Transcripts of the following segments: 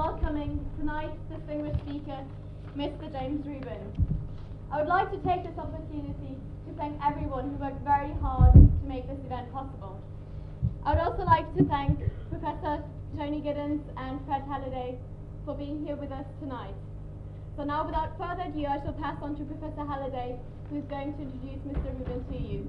welcoming tonight's distinguished speaker, Mr. James Rubin. I would like to take this opportunity to thank everyone who worked very hard to make this event possible. I would also like to thank Professor Tony Giddens and Fred Halliday for being here with us tonight. So now, without further ado, I shall pass on to Professor Halliday, who is going to introduce Mr. Rubin to you.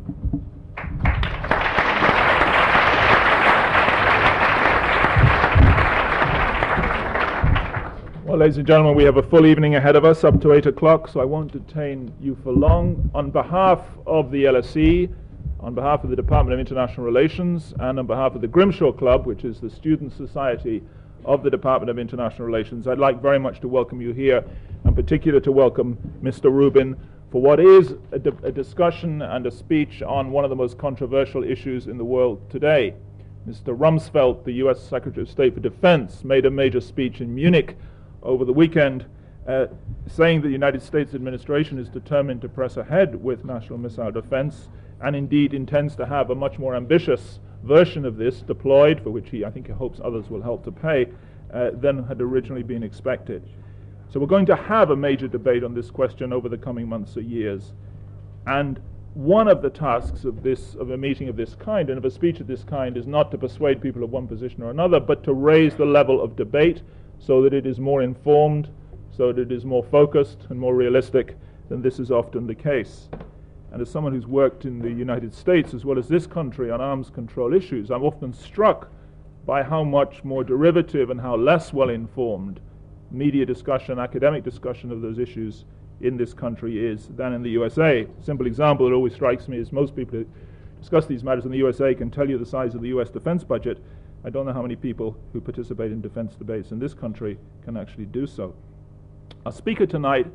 Well, ladies and gentlemen, we have a full evening ahead of us, up to 8 o'clock, so I won't detain you for long. On behalf of the LSE, on behalf of the Department of International Relations, and on behalf of the Grimshaw Club, which is the student society of the Department of International Relations, I'd like very much to welcome you here, in particular to welcome Mr. Rubin for what is a discussion and a speech on one of the most controversial issues in the world today. Mr. Rumsfeld, the U.S. Secretary of State for Defense, made a major speech in Munich over the weekend, saying the United States administration is determined to press ahead with national missile defense, and indeed intends to have a much more ambitious version of this deployed, for which I think he hopes others will help to pay, than had originally been expected. So we're going to have a major debate on this question over the coming months or years. And one of the tasks of a meeting of this kind and of a speech of this kind is not to persuade people of one position or another, but to raise the level of debate so that it is more informed, so that it is more focused and more realistic than this is often the case. And as someone who's worked in the United States as well as this country on arms control issues, I'm often struck by how much more derivative and how less well-informed media discussion, academic discussion of those issues in this country is than in the USA. A simple example that always strikes me is most people who discuss these matters in the USA can tell you the size of the US defense budget. I don't know how many people who participate in defense debates in this country can actually do so. Our speaker tonight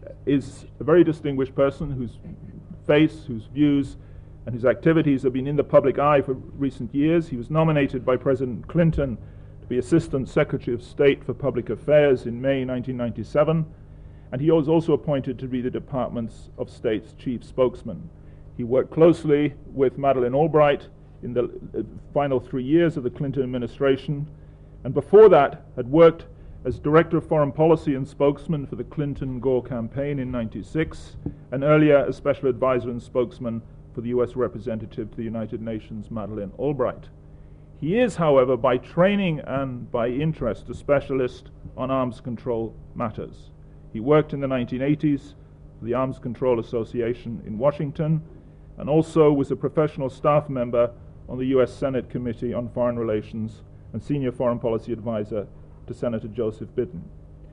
is a very distinguished person whose face, whose views, and his activities have been in the public eye for recent years. He was nominated by President Clinton to be Assistant Secretary of State for Public Affairs in May 1997, and he was also appointed to be the Department of State's chief spokesman. He worked closely with Madeleine Albright in the final 3 years of the Clinton administration, and before that had worked as Director of Foreign Policy and spokesman for the Clinton-Gore campaign in '96, and earlier as Special Advisor and spokesman for the U.S. Representative to the United Nations, Madeleine Albright. He is, however, by training and by interest, a specialist on arms control matters. He worked in the 1980s for the Arms Control Association in Washington, and also was a professional staff member on the U.S. Senate Committee on Foreign Relations and senior foreign policy advisor to Senator Joseph Biden.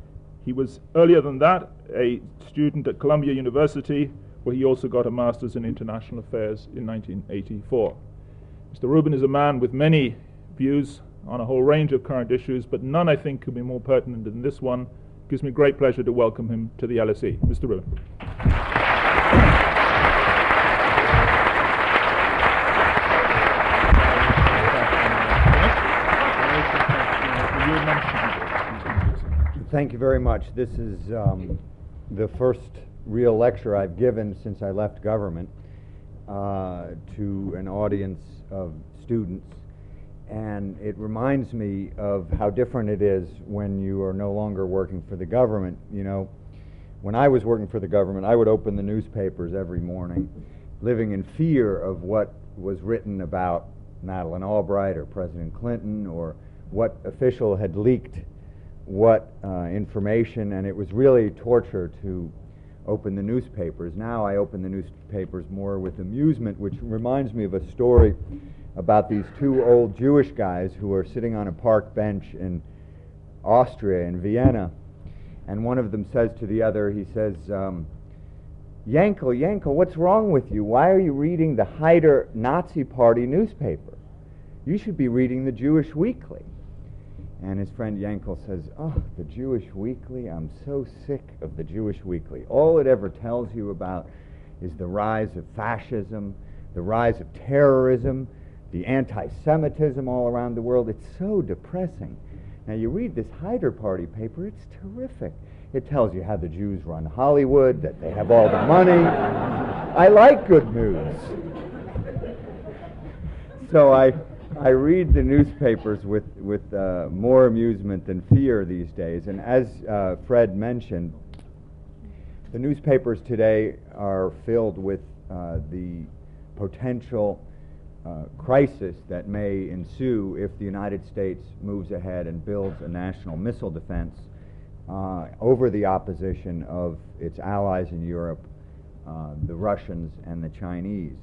He was, earlier than that, a student at Columbia University, where he also got a master's in international affairs in 1984. Mr. Rubin is a man with many views on a whole range of current issues, but none, I think, could be more pertinent than this one. It gives me great pleasure to welcome him to the LSE. Mr. Rubin. Thank you very much. This is the first real lecture I've given since I left government to an audience of students, and it reminds me of how different it is when you are no longer working for the government. You know, when I was working for the government, I would open the newspapers every morning, living in fear of what was written about Madeleine Albright or President Clinton, or what official had leaked what information, and it was really torture to open the newspapers. Now I open the newspapers more with amusement, which reminds me of a story about these two old Jewish guys who are sitting on a park bench in Austria, in Vienna, and one of them says to the other, he says, Yankel, what's wrong with you? Why are you reading the Haider Nazi Party newspaper? You should be reading the Jewish Weekly. And his friend Yankel says, oh, the Jewish Weekly? I'm so sick of the Jewish Weekly. All it ever tells you about is the rise of fascism, the rise of terrorism, the anti-Semitism all around the world. It's so depressing. Now you read this Haider Party paper, it's terrific. It tells you how the Jews run Hollywood, that they have all the money. I like good news. So I I read the newspapers with more amusement than fear these days. And as Fred mentioned, the newspapers today are filled with the potential crisis that may ensue if the United States moves ahead and builds a national missile defense over the opposition of its allies in Europe, the Russians and the Chinese.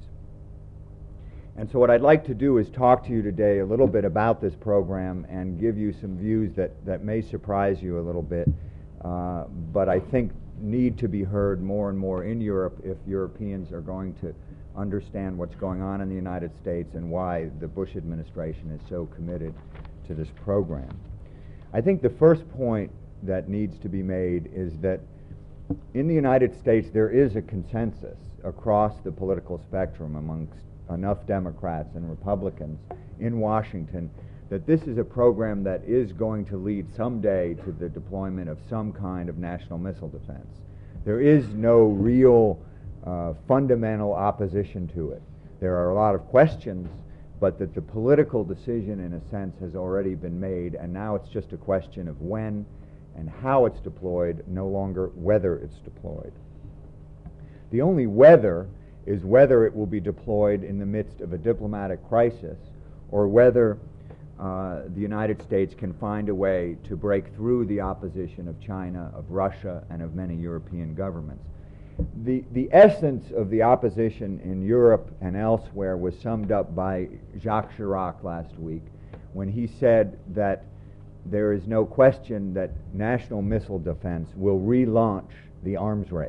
And so what I'd like to do is talk to you today a little bit about this program and give you some views that may surprise you a little bit, but I think need to be heard more and more in Europe if Europeans are going to understand what's going on in the United States and why the Bush administration is so committed to this program. I think the first point that needs to be made is that in the United States there is a consensus across the political spectrum amongst enough Democrats and Republicans in Washington that this is a program that is going to lead someday to the deployment of some kind of national missile defense. There is no real fundamental opposition to it. There are a lot of questions, but that the political decision, in a sense, has already been made, and now it's just a question of when and how it's deployed, no longer whether it's deployed. The only whether is whether it will be deployed in the midst of a diplomatic crisis or whether the United States can find a way to break through the opposition of China, of Russia, and of many European governments. The essence of the opposition in Europe and elsewhere was summed up by Jacques Chirac last week when he said that there is no question that national missile defense will relaunch the arms race.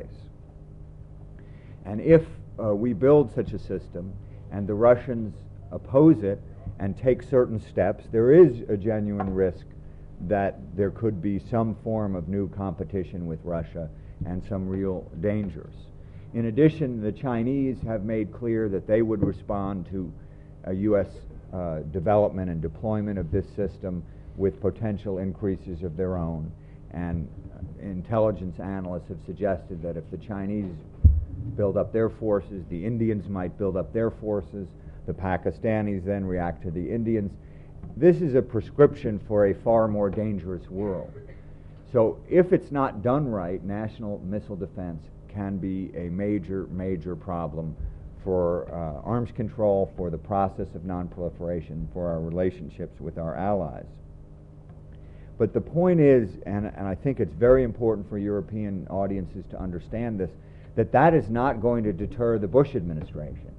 And if we build such a system and the Russians oppose it and take certain steps, there is a genuine risk that there could be some form of new competition with Russia and some real dangers. In addition, the Chinese have made clear that they would respond to a U.S. Development and deployment of this system with potential increases of their own. And intelligence analysts have suggested that if the Chinese build up their forces, the Indians might build up their forces, the Pakistanis then react to the Indians. This is a prescription for a far more dangerous world. So if it's not done right, national missile defense can be a major, major problem for arms control, for the process of nonproliferation, for our relationships with our allies. But the point is, and I think it's very important for European audiences to understand this, that is not going to deter the Bush administration.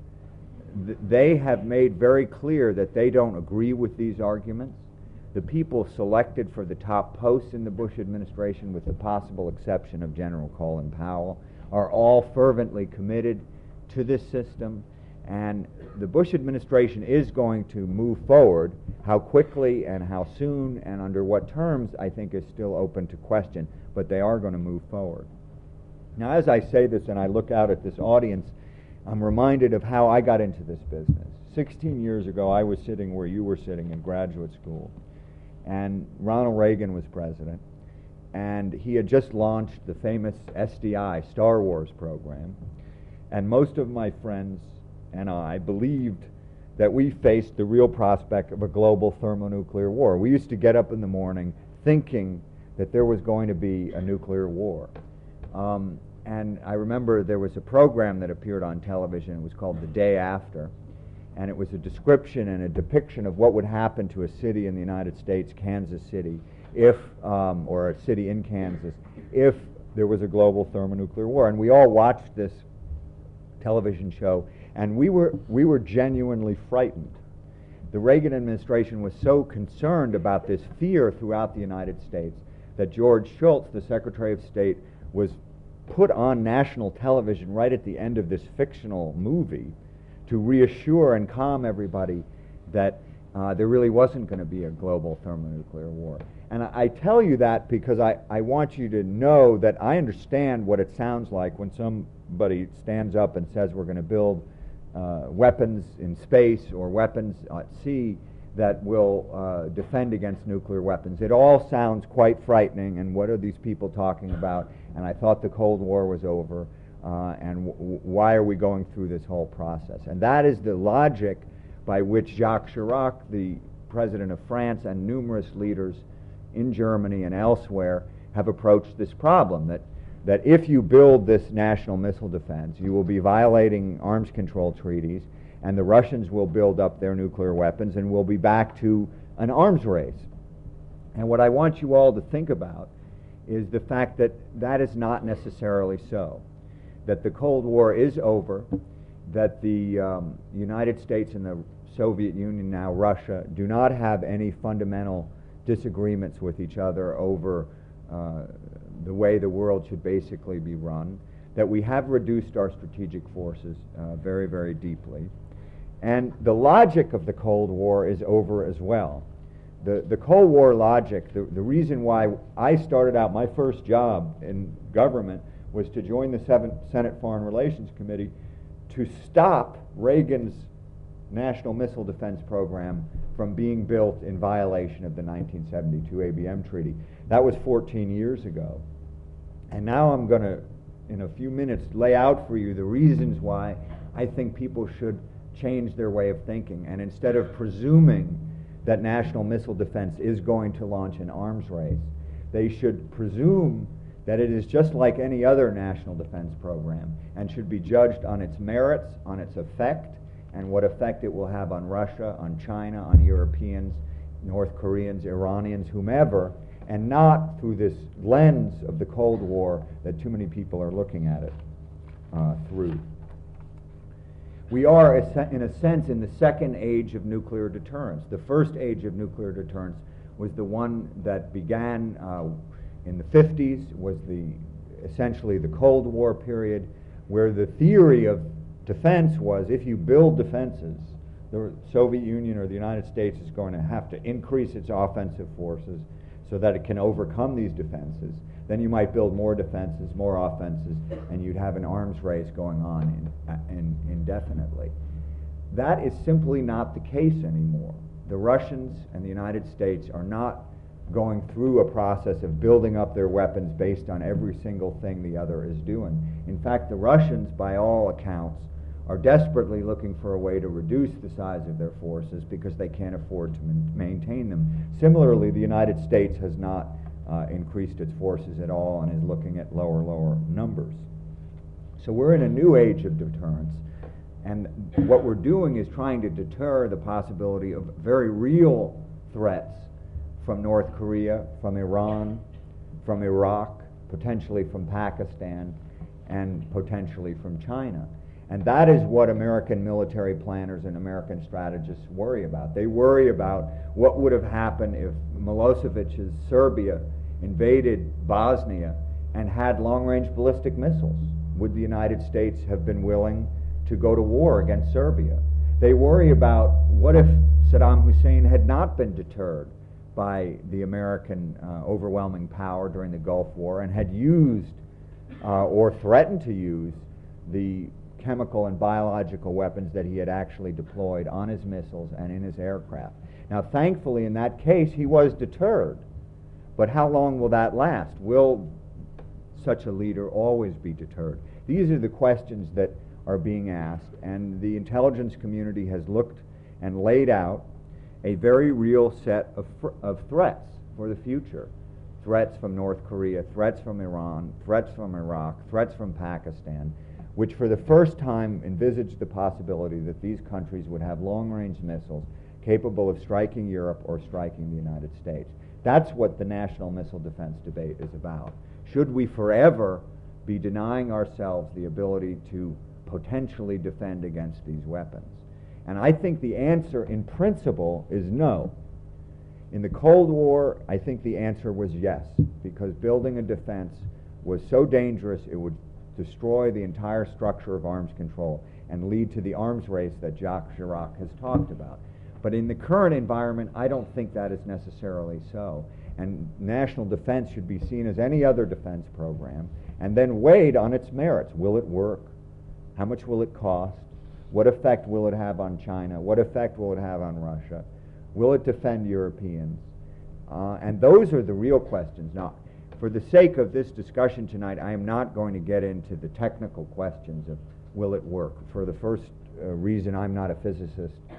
They have made very clear that they don't agree with these arguments. The people selected for the top posts in the Bush administration, with the possible exception of General Colin Powell, are all fervently committed to this system, and the Bush administration is going to move forward. How quickly and how soon and under what terms, I think, is still open to question, but they are going to move forward. Now, as I say this and I look out at this audience, I'm reminded of how I got into this business. 16 years ago, I was sitting where you were sitting in graduate school, and Ronald Reagan was president, and he had just launched the famous SDI, Star Wars program, and most of my friends and I believed that we faced the real prospect of a global thermonuclear war. We used to get up in the morning thinking that there was going to be a nuclear war. And I remember there was a program that appeared on television. It was called The Day After, and it was a description and a depiction of what would happen to a city in the United States, Kansas City, if, or a city in Kansas, if there was a global thermonuclear war. And we all watched this television show, and we were genuinely frightened. The Reagan administration was so concerned about this fear throughout the United States that George Shultz, the Secretary of State, was put on national television right at the end of this fictional movie to reassure and calm everybody that there really wasn't going to be a global thermonuclear war. And I tell you that because I want you to know that I understand what it sounds like when somebody stands up and says we're going to build weapons in space or weapons at sea that will defend against nuclear weapons. It all sounds quite frightening, and what are these people talking about? And I thought the Cold War was over, and why are we going through this whole process? And that is the logic by which Jacques Chirac, the president of France, and numerous leaders in Germany and elsewhere have approached this problem, that if you build this national missile defense, you will be violating arms control treaties, and the Russians will build up their nuclear weapons, and we'll be back to an arms race. And what I want you all to think about is the fact that that is not necessarily so, that the Cold War is over, that the United States and the Soviet Union, now Russia, do not have any fundamental disagreements with each other over the way the world should basically be run, that we have reduced our strategic forces very, very deeply. And the logic of the Cold War is over as well. The Cold War logic, the reason why I started out, my first job in government was to join the Senate Foreign Relations Committee to stop Reagan's National Missile Defense Program from being built in violation of the 1972 ABM Treaty. That was 14 years ago. And now I'm going to, in a few minutes, lay out for you the reasons why I think people should change their way of thinking. And instead of presuming that national missile defense is going to launch an arms race, they should presume that it is just like any other national defense program and should be judged on its merits, on its effect, and what effect it will have on Russia, on China, on Europeans, North Koreans, Iranians, whomever, and not through this lens of the Cold War that too many people are looking at it through. We are, in a sense, in the second age of nuclear deterrence. The first age of nuclear deterrence was the one that began in the 50s, was essentially the Cold War period, where the theory of defense was if you build defenses, the Soviet Union or the United States is going to have to increase its offensive forces so that it can overcome these defenses. Then you might build more defenses, more offenses, and you'd have an arms race going on indefinitely. That is simply not the case anymore. The Russians and the United States are not going through a process of building up their weapons based on every single thing the other is doing. In fact, the Russians, by all accounts, are desperately looking for a way to reduce the size of their forces because they can't afford to maintain them. Similarly, the United States has not increased its forces at all and is looking at lower numbers. So we're in a new age of deterrence, and what we're doing is trying to deter the possibility of very real threats from North Korea, from Iran, from Iraq, potentially from Pakistan, and potentially from China. And that is what American military planners and American strategists worry about. They worry about what would have happened if Milosevic's Serbia invaded Bosnia and had long-range ballistic missiles. Would the United States have been willing to go to war against Serbia? They worry about what if Saddam Hussein had not been deterred by the American overwhelming power during the Gulf War and had used or threatened to use the chemical and biological weapons that he had actually deployed on his missiles and in his aircraft. Now, thankfully, in that case, he was deterred. But how long will that last? Will such a leader always be deterred? These are the questions that are being asked, and the intelligence community has looked and laid out a very real set of threats for the future. Threats from North Korea, threats from Iran, threats from Iraq, threats from Pakistan, which for the first time envisaged the possibility that these countries would have long-range missiles capable of striking Europe or striking the United States. That's what the national missile defense debate is about. Should we forever be denying ourselves the ability to potentially defend against these weapons? And I think the answer in principle is no. In the Cold War, I think the answer was yes, because building a defense was so dangerous it would destroy the entire structure of arms control and lead to the arms race that Jacques Chirac has talked about. But in the current environment, I don't think that is necessarily so. And national defense should be seen as any other defense program and then weighed on its merits. Will it work? How much will it cost? What effect will it have on China? What effect will it have on Russia? Will it defend Europeans? And those are the real questions. Now, for the sake of this discussion tonight, I am not going to get into the technical questions of will it work. For the first reason, I'm not a physicist.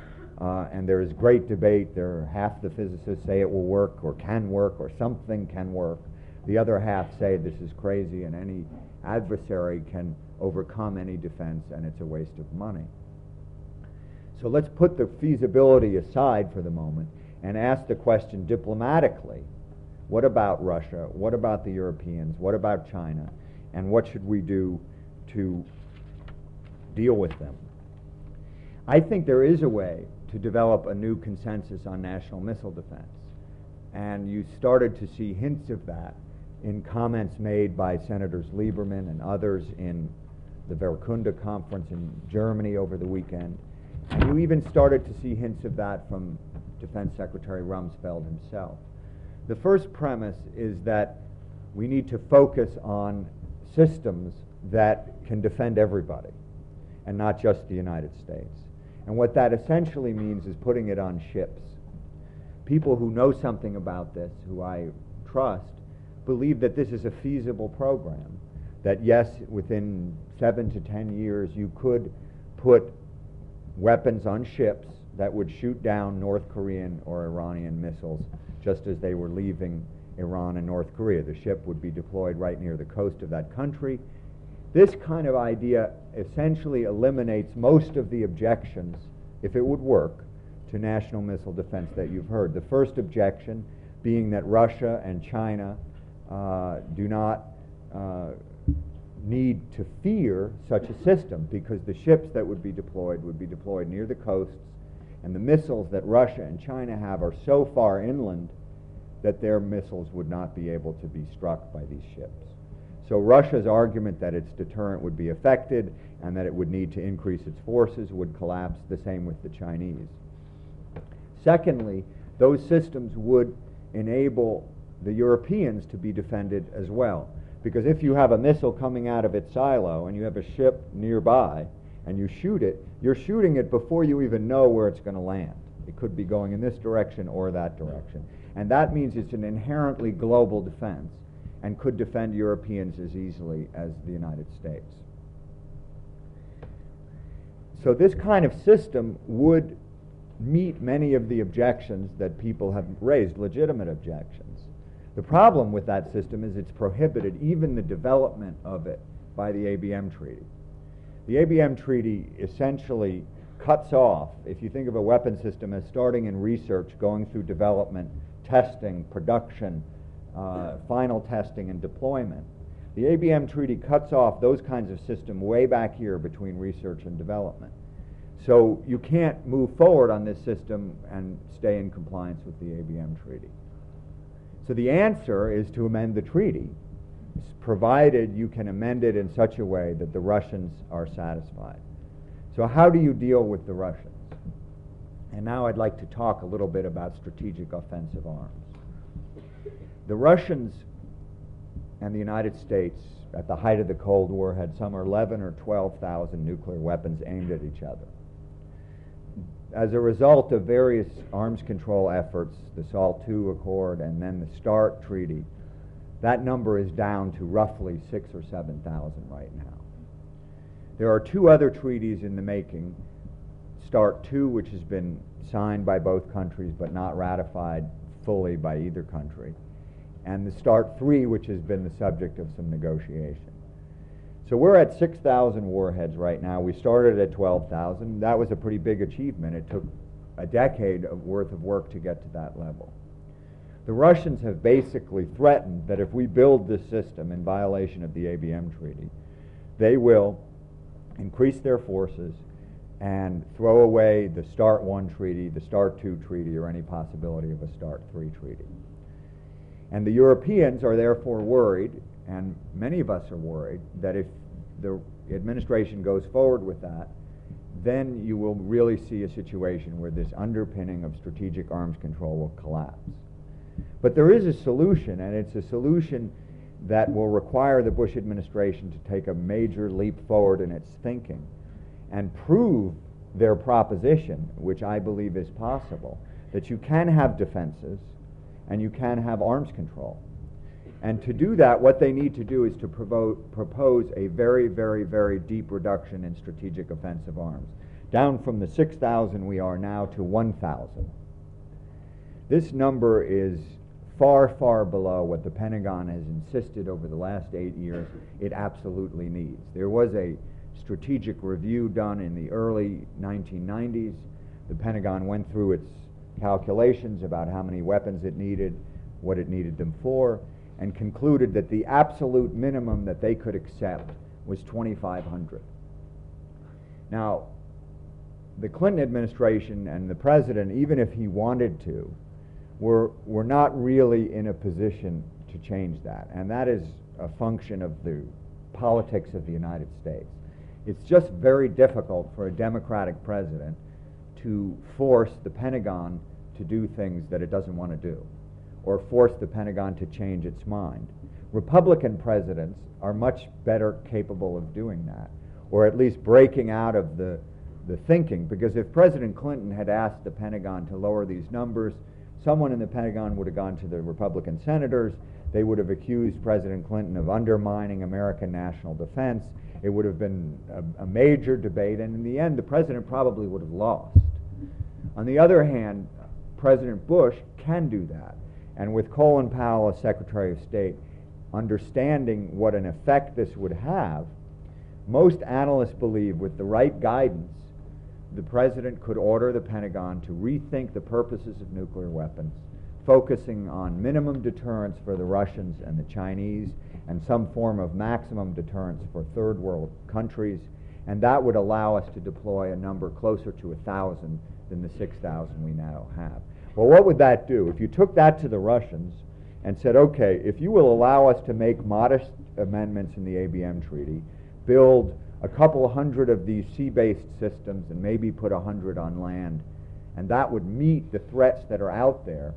And there is great debate. Half the physicists say it will work or can work or something can work. The other half say this is crazy and any adversary can overcome any defense and it's a waste of money. So let's put the feasibility aside for the moment and ask the question diplomatically. What about Russia? What about the Europeans? What about China? And what should we do to deal with them? I think there is a way to develop a new consensus on national missile defense. And you started to see hints of that in comments made by Senators Lieberman and others in the Wehrkunde conference in Germany over the weekend. And you even started to see hints of that from Defense Secretary Rumsfeld himself. The first premise is that we need to focus on systems that can defend everybody and not just the United States. And what that essentially means is putting it on ships. People who know something about this, who I trust, believe that this is a feasible program, that yes, within 7 to 10 years you could put weapons on ships that would shoot down North Korean or Iranian missiles just as they were leaving Iran and North Korea. The ship would be deployed right near the coast of that country. This kind of idea essentially eliminates most of the objections, if it would work, to national missile defense that you've heard. The first objection being that Russia and China do not need to fear such a system because the ships that would be deployed near the coasts, and the missiles that Russia and China have are so far inland that their missiles would not be able to be struck by these ships. So Russia's argument that its deterrent would be affected and that it would need to increase its forces would collapse, the same with the Chinese. Secondly, those systems would enable the Europeans to be defended as well. Because if you have a missile coming out of its silo and you have a ship nearby and you shoot it, you're shooting it before you even know where it's going to land. It could be going in this direction or that direction. And that means it's an inherently global defense and could defend Europeans as easily as the United States. So this kind of system would meet many of the objections that people have raised, legitimate objections. The problem with that system is it's prohibited even the development of it by the ABM Treaty. The ABM Treaty essentially cuts off, if you think of a weapon system as starting in research, going through development, testing, production, final testing, and deployment. The ABM Treaty cuts off those kinds of systems way back here between research and development. So you can't move forward on this system and stay in compliance with the ABM Treaty. So the answer is to amend the treaty, provided you can amend it in such a way that the Russians are satisfied. So how do you deal with the Russians? And now I'd like to talk a little bit about strategic offensive arms. The Russians and the United States, at the height of the Cold War, had some 11 or 12,000 nuclear weapons aimed at each other. As a result of various arms control efforts, the SALT II Accord and then the START Treaty, that number is down to roughly 6,000 or 7,000 right now. There are two other treaties in the making, START II, which has been signed by both countries but not ratified fully by either country, and the START III, which has been the subject of some negotiation. So we're at 6,000 warheads right now. We started at 12,000. That was a pretty big achievement. It took a decade worth of work to get to that level. The Russians have basically threatened that if we build this system in violation of the ABM Treaty, they will increase their forces and throw away the START I treaty, the START II treaty, or any possibility of a START III treaty. And the Europeans are therefore worried, and many of us are worried, that if the administration goes forward with that, then you will really see a situation where this underpinning of strategic arms control will collapse. But there is a solution, and it's a solution that will require the Bush administration to take a major leap forward in its thinking and prove their proposition, which I believe is possible, that you can have defenses and you can have arms control. And to do that, what they need to do is to propose a very, very, very deep reduction in strategic offensive arms, down from the 6,000 we are now to 1,000. This number is far, far below what the Pentagon has insisted over the last 8 years it absolutely needs. There was a strategic review done in the early 1990s. The Pentagon went through its calculations about how many weapons it needed, what it needed them for, and concluded that the absolute minimum that they could accept was 2,500. Now, the Clinton administration and the president, even if he wanted to, were not really in a position to change that. And that is a function of the politics of the United States. It's just very difficult for a Democratic president to force the Pentagon to do things that it doesn't want to do, or force the Pentagon to change its mind. Republican presidents are much better capable of doing that, or at least breaking out of the thinking, because if President Clinton had asked the Pentagon to lower these numbers, someone in the Pentagon would have gone to the Republican senators. They would have accused President Clinton of undermining American national defense. It would have been a major debate, and in the end, the president probably would have lost. On the other hand, President Bush can do that. And with Colin Powell as Secretary of State, understanding what an effect this would have, most analysts believe with the right guidance, the president could order the Pentagon to rethink the purposes of nuclear weapons, focusing on minimum deterrence for the Russians and the Chinese, and some form of maximum deterrence for third world countries, and that would allow us to deploy a number closer to 1,000 than the 6,000 we now have. Well, what would that do? If you took that to the Russians and said, okay, if you will allow us to make modest amendments in the ABM treaty, build a couple hundred of these sea-based systems and maybe put 100 on land, and that would meet the threats that are out there,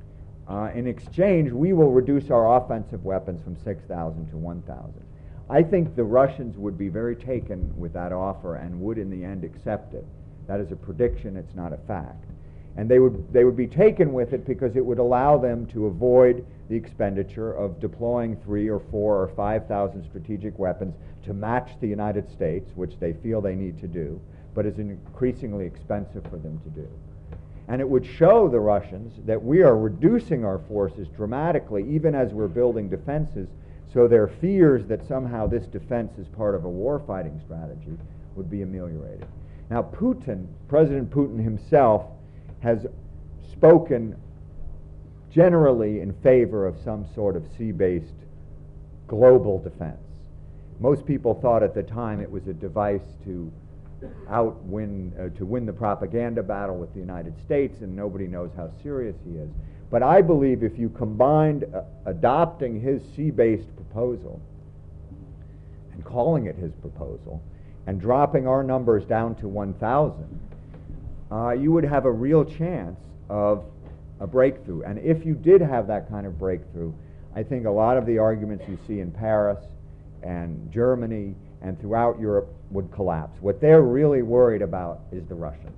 in exchange, we will reduce our offensive weapons from 6,000 to 1,000. I think the Russians would be very taken with that offer and would in the end accept it. That is a prediction, it's not a fact. And they would be taken with it because it would allow them to avoid the expenditure of deploying 3,000 or 4,000 or 5,000 strategic weapons to match the United States, which they feel they need to do, but is increasingly expensive for them to do. And it would show the Russians that we are reducing our forces dramatically, even as we're building defenses, so their fears that somehow this defense is part of a war-fighting strategy would be ameliorated. Now, President Putin himself, has spoken generally in favor of some sort of sea-based global defense. Most people thought at the time it was a device to win the propaganda battle with the United States, and nobody knows how serious he is. But I believe if you combined adopting his sea-based proposal and calling it his proposal and dropping our numbers down to 1,000, you would have a real chance of a breakthrough. And if you did have that kind of breakthrough, I think a lot of the arguments you see in Paris and Germany and throughout Europe would collapse. What they're really worried about is the Russians.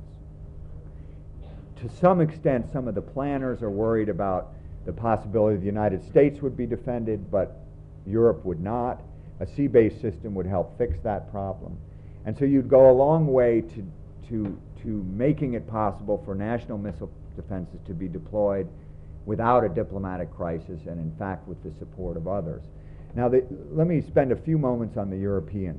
To some extent, some of the planners are worried about the possibility the United States would be defended, but Europe would not. A sea-based system would help fix that problem. And so you'd go a long way to making it possible for national missile defenses to be deployed without a diplomatic crisis and, in fact, with the support of others. Now, let me spend a few moments on the Europeans.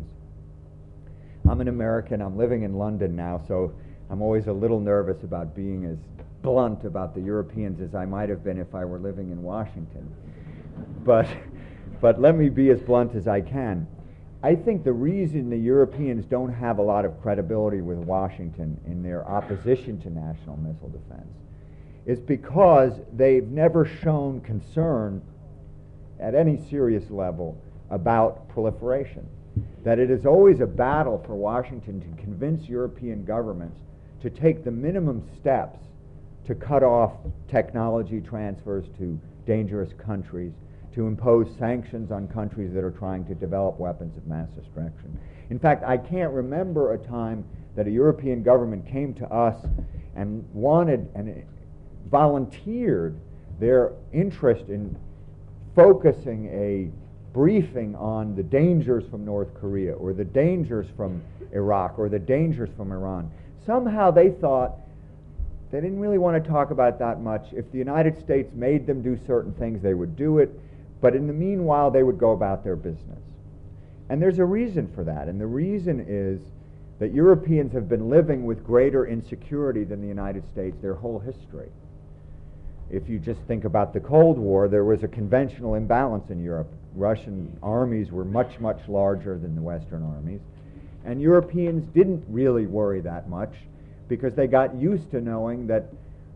I'm an American. I'm living in London now, so I'm always a little nervous about being as blunt about the Europeans as I might have been if I were living in Washington. But let me be as blunt as I can. I think the reason the Europeans don't have a lot of credibility with Washington in their opposition to national missile defense is because they've never shown concern at any serious level about proliferation. That it is always a battle for Washington to convince European governments to take the minimum steps to cut off technology transfers to dangerous countries, to impose sanctions on countries that are trying to develop weapons of mass destruction. In fact, I can't remember a time that a European government came to us and wanted and volunteered their interest in focusing a briefing on the dangers from North Korea or the dangers from Iraq or the dangers from Iran. Somehow they thought they didn't really want to talk about that much. If the United States made them do certain things, they would do it, but in the meanwhile, they would go about their business. And there's a reason for that, and the reason is that Europeans have been living with greater insecurity than the United States their whole history. If you just think about the Cold War, there was a conventional imbalance in Europe. Russian armies were much, much larger than the Western armies, and Europeans didn't really worry that much because they got used to knowing that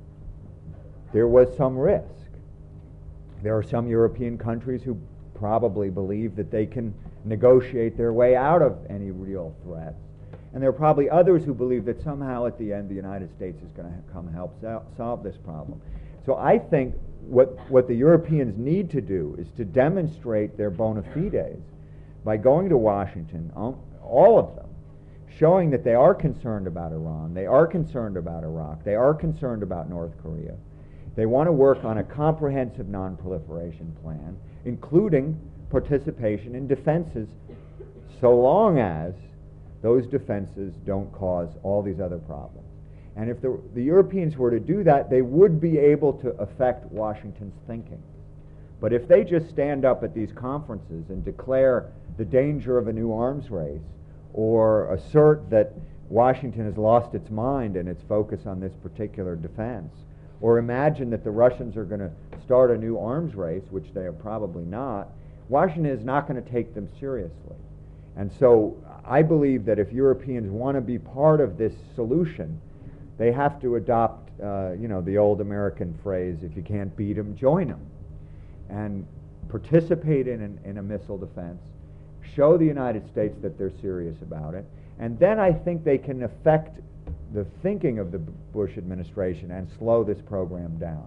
there was some risk. There are some European countries who probably believe that they can negotiate their way out of any real threat. And there are probably others who believe that somehow at the end the United States is going to come help solve this problem. So I think what the Europeans need to do is to demonstrate their bona fides by going to Washington, all of them, showing that they are concerned about Iran, they are concerned about Iraq, they are concerned about North Korea. They want to work on a comprehensive non-proliferation plan, including participation in defenses, so long as those defenses don't cause all these other problems. And if the Europeans were to do that, they would be able to affect Washington's thinking. But if they just stand up at these conferences and declare the danger of a new arms race, or assert that Washington has lost its mind and its focus on this particular defense, or imagine that the Russians are going to start a new arms race, which they are probably not, Washington is not going to take them seriously. And so I believe that if Europeans want to be part of this solution, they have to adopt, the old American phrase, if you can't beat them, join them, and participate in a missile defense, show the United States that they're serious about it, and then I think they can affect the thinking of the Bush administration and slow this program down.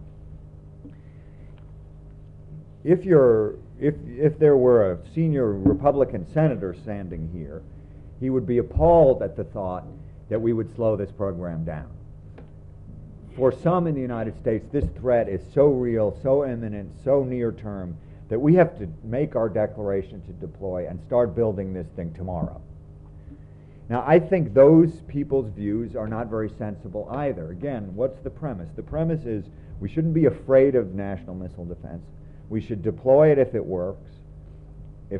If there were a senior Republican senator standing here, he would be appalled at the thought that we would slow this program down. For some in the United States, this threat is so real, so imminent, so near term, that we have to make our declaration to deploy and start building this thing tomorrow. Now, I think those people's views are not very sensible either. Again, what's the premise? The premise is we shouldn't be afraid of national missile defense. We should deploy it if it works, if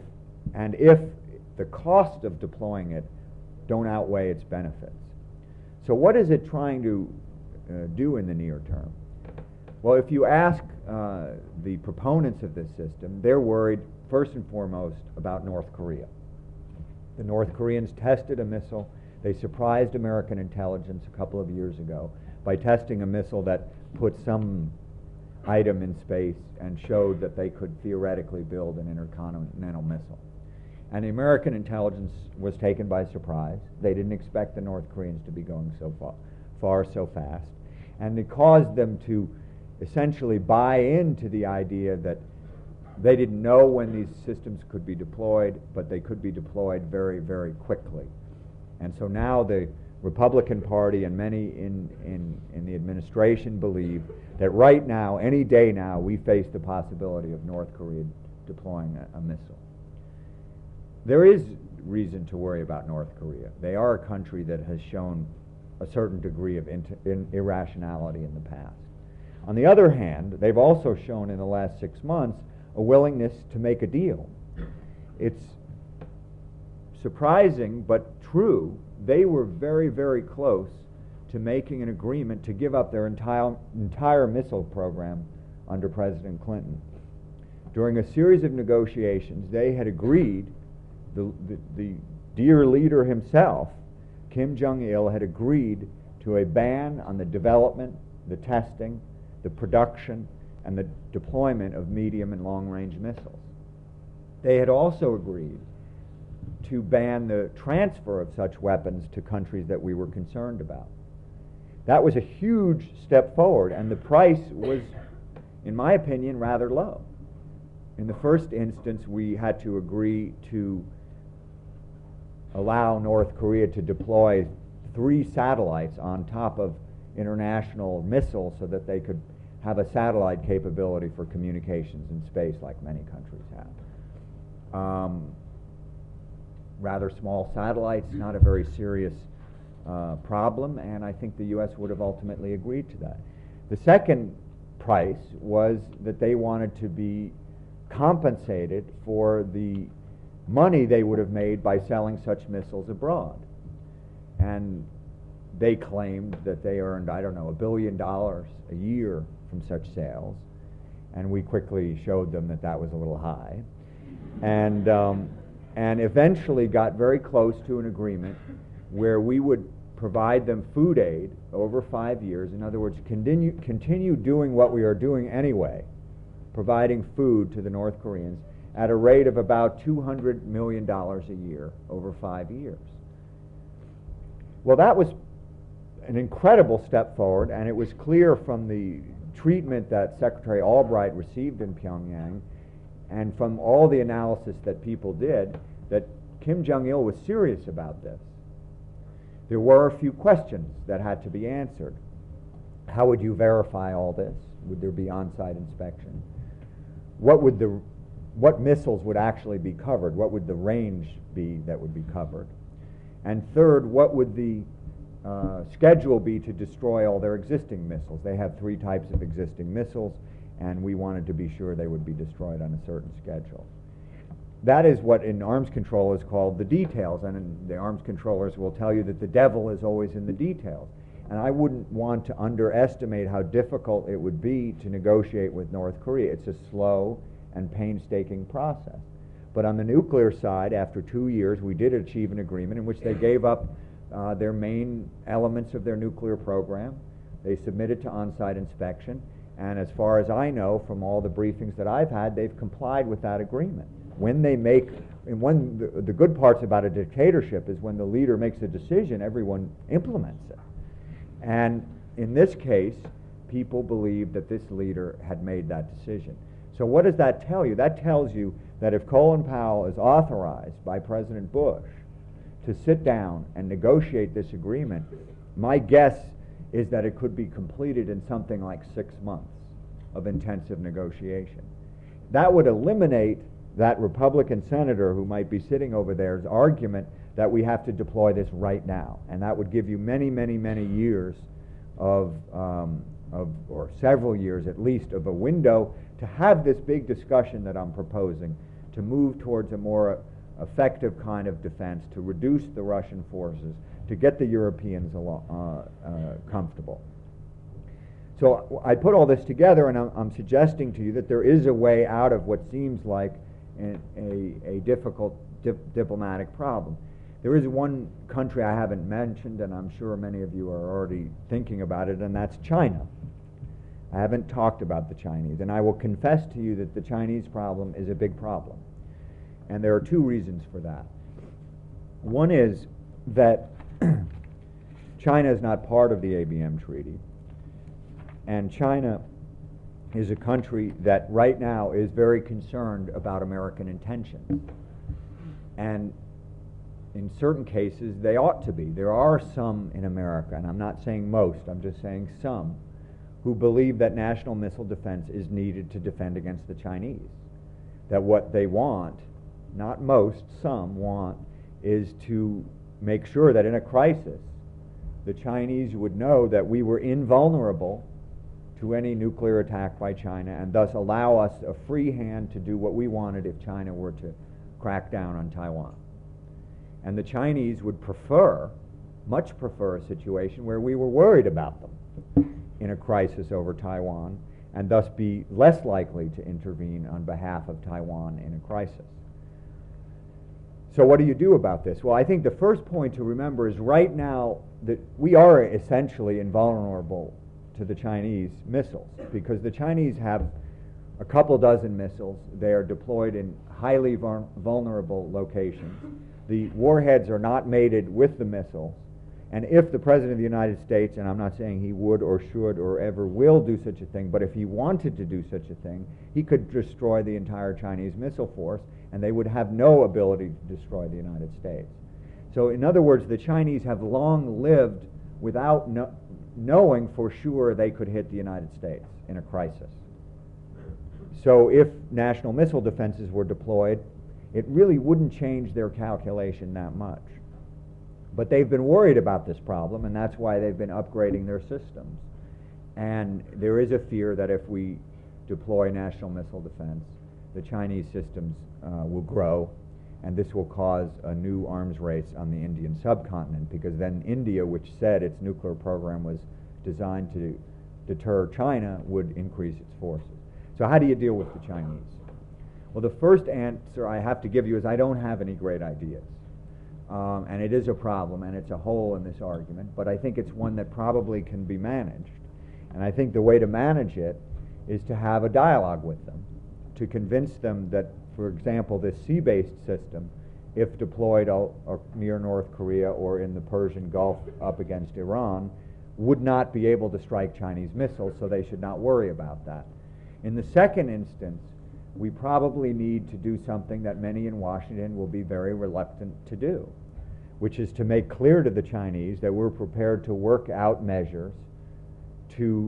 the cost of deploying it don't outweigh its benefits. So what is it trying to do in the near term? Well, if you ask the proponents of this system, they're worried first and foremost about North Korea. The North Koreans tested a missile. They surprised American intelligence a couple of years ago by testing a missile that put some item in space and showed that they could theoretically build an intercontinental missile. And the American intelligence was taken by surprise. They didn't expect the North Koreans to be going so far so fast. And it caused them to essentially buy into the idea that they didn't know when these systems could be deployed, but they could be deployed very, very quickly. And so now the Republican Party and many in the administration believe that right now, any day now, we face the possibility of North Korea deploying a missile. There is reason to worry about North Korea. They are a country that has shown a certain degree of irrationality in the past. On the other hand, they've also shown in the last 6 months a willingness to make a deal. It's surprising but true. They were very, very close to making an agreement to give up their entire missile program under President Clinton. During a series of negotiations, they had agreed, the dear leader himself, Kim Jong-il, had agreed to a ban on the development, the testing, the production, and the deployment of medium and long-range missiles. They had also agreed to ban the transfer of such weapons to countries that we were concerned about. That was a huge step forward, and the price was, in my opinion, rather low. In the first instance, we had to agree to allow North Korea to deploy 3 satellites on top of international missiles so that they could have a satellite capability for communications in space like many countries have. Rather small satellites, not a very serious problem, and I think the U.S. would have ultimately agreed to that. The second price was that they wanted to be compensated for the money they would have made by selling such missiles abroad. And they claimed that they earned, I don't know, $1 billion a year from such sales, and we quickly showed them that that was a little high, and eventually got very close to an agreement where we would provide them food aid over 5 years. In other words, continue doing what we are doing anyway, providing food to the North Koreans at a rate of about $200 million a year over 5 years. Well, that was an incredible step forward, and it was clear from the treatment that Secretary Albright received in Pyongyang and from all the analysis that people did that Kim Jong-il was serious about this. There were a few questions that had to be answered. How would you verify all this? Would there be on-site inspection? What missiles would actually be covered? What would the range be that would be covered? And third, what would the schedule be to destroy all their existing missiles? They have 3 types of existing missiles, and we wanted to be sure they would be destroyed on a certain schedule. That is what in arms control is called the details, and the arms controllers will tell you that the devil is always in the details. And I wouldn't want to underestimate how difficult it would be to negotiate with North Korea. It's a slow and painstaking process. But on the nuclear side, after 2 years, we did achieve an agreement in which they gave up their main elements of their nuclear program. They submitted to on-site inspection, and as far as I know from all the briefings that I've had, they've complied with that agreement. When they make, and the good parts about a dictatorship is when the leader makes a decision, everyone implements it. And in this case, people believe that this leader had made that decision. So what does that tell you? That tells you that if Colin Powell is authorized by President Bush to sit down and negotiate this agreement, my guess is that it could be completed in something like 6 months of intensive negotiation. That would eliminate that Republican senator who might be sitting over there's argument that we have to deploy this right now. And that would give you many, many, many years or several years at least, of a window to have this big discussion that I'm proposing to move towards a more effective kind of defense, to reduce the Russian forces, to get the Europeans comfortable. So I put all this together, and I'm suggesting to you that there is a way out of what seems like a difficult diplomatic problem. There is one country I haven't mentioned, and I'm sure many of you are already thinking about it, and that's China. I haven't talked about the Chinese, and I will confess to you that the Chinese problem is a big problem. And there are 2 reasons for that. One is that China is not part of the ABM treaty, and China is a country that right now is very concerned about American intentions. And in certain cases, they ought to be. There are some in America, and I'm not saying most, I'm just saying some, who believe that national missile defense is needed to defend against the Chinese. That what they want, not most, some want, is to make sure that in a crisis, the Chinese would know that we were invulnerable to any nuclear attack by China, and thus allow us a free hand to do what we wanted if China were to crack down on Taiwan. And the Chinese would much prefer a situation where we were worried about them in a crisis over Taiwan, and thus be less likely to intervene on behalf of Taiwan in a crisis. So what do you do about this? Well, I think the first point to remember is right now that we are essentially invulnerable to the Chinese missiles, because the Chinese have a couple dozen missiles. They are deployed in highly vulnerable locations. The warheads are not mated with the missiles, and if the President of the United States, and I'm not saying he would or should or ever will do such a thing, but if he wanted to do such a thing, he could destroy the entire Chinese missile force, and they would have no ability to destroy the United States. So in other words, the Chinese have long lived without knowing for sure they could hit the United States in a crisis. So if national missile defenses were deployed, it really wouldn't change their calculation that much. But they've been worried about this problem, and that's why they've been upgrading their systems. And there is a fear that if we deploy national missile defense, the Chinese systems will grow, and this will cause a new arms race on the Indian subcontinent, because then India, which said its nuclear program was designed to deter China, would increase its forces. So how do you deal with the Chinese? Well, the first answer I have to give you is I don't have any great ideas. And it is a problem, and it's a hole in this argument, but I think it's one that probably can be managed. And I think the way to manage it is to have a dialogue with them, to convince them that, for example, this sea-based system, if deployed near North Korea or in the Persian Gulf up against Iran, would not be able to strike Chinese missiles, so they should not worry about that. In the second instance, we probably need to do something that many in Washington will be very reluctant to do, which is to make clear to the Chinese that we're prepared to work out measures to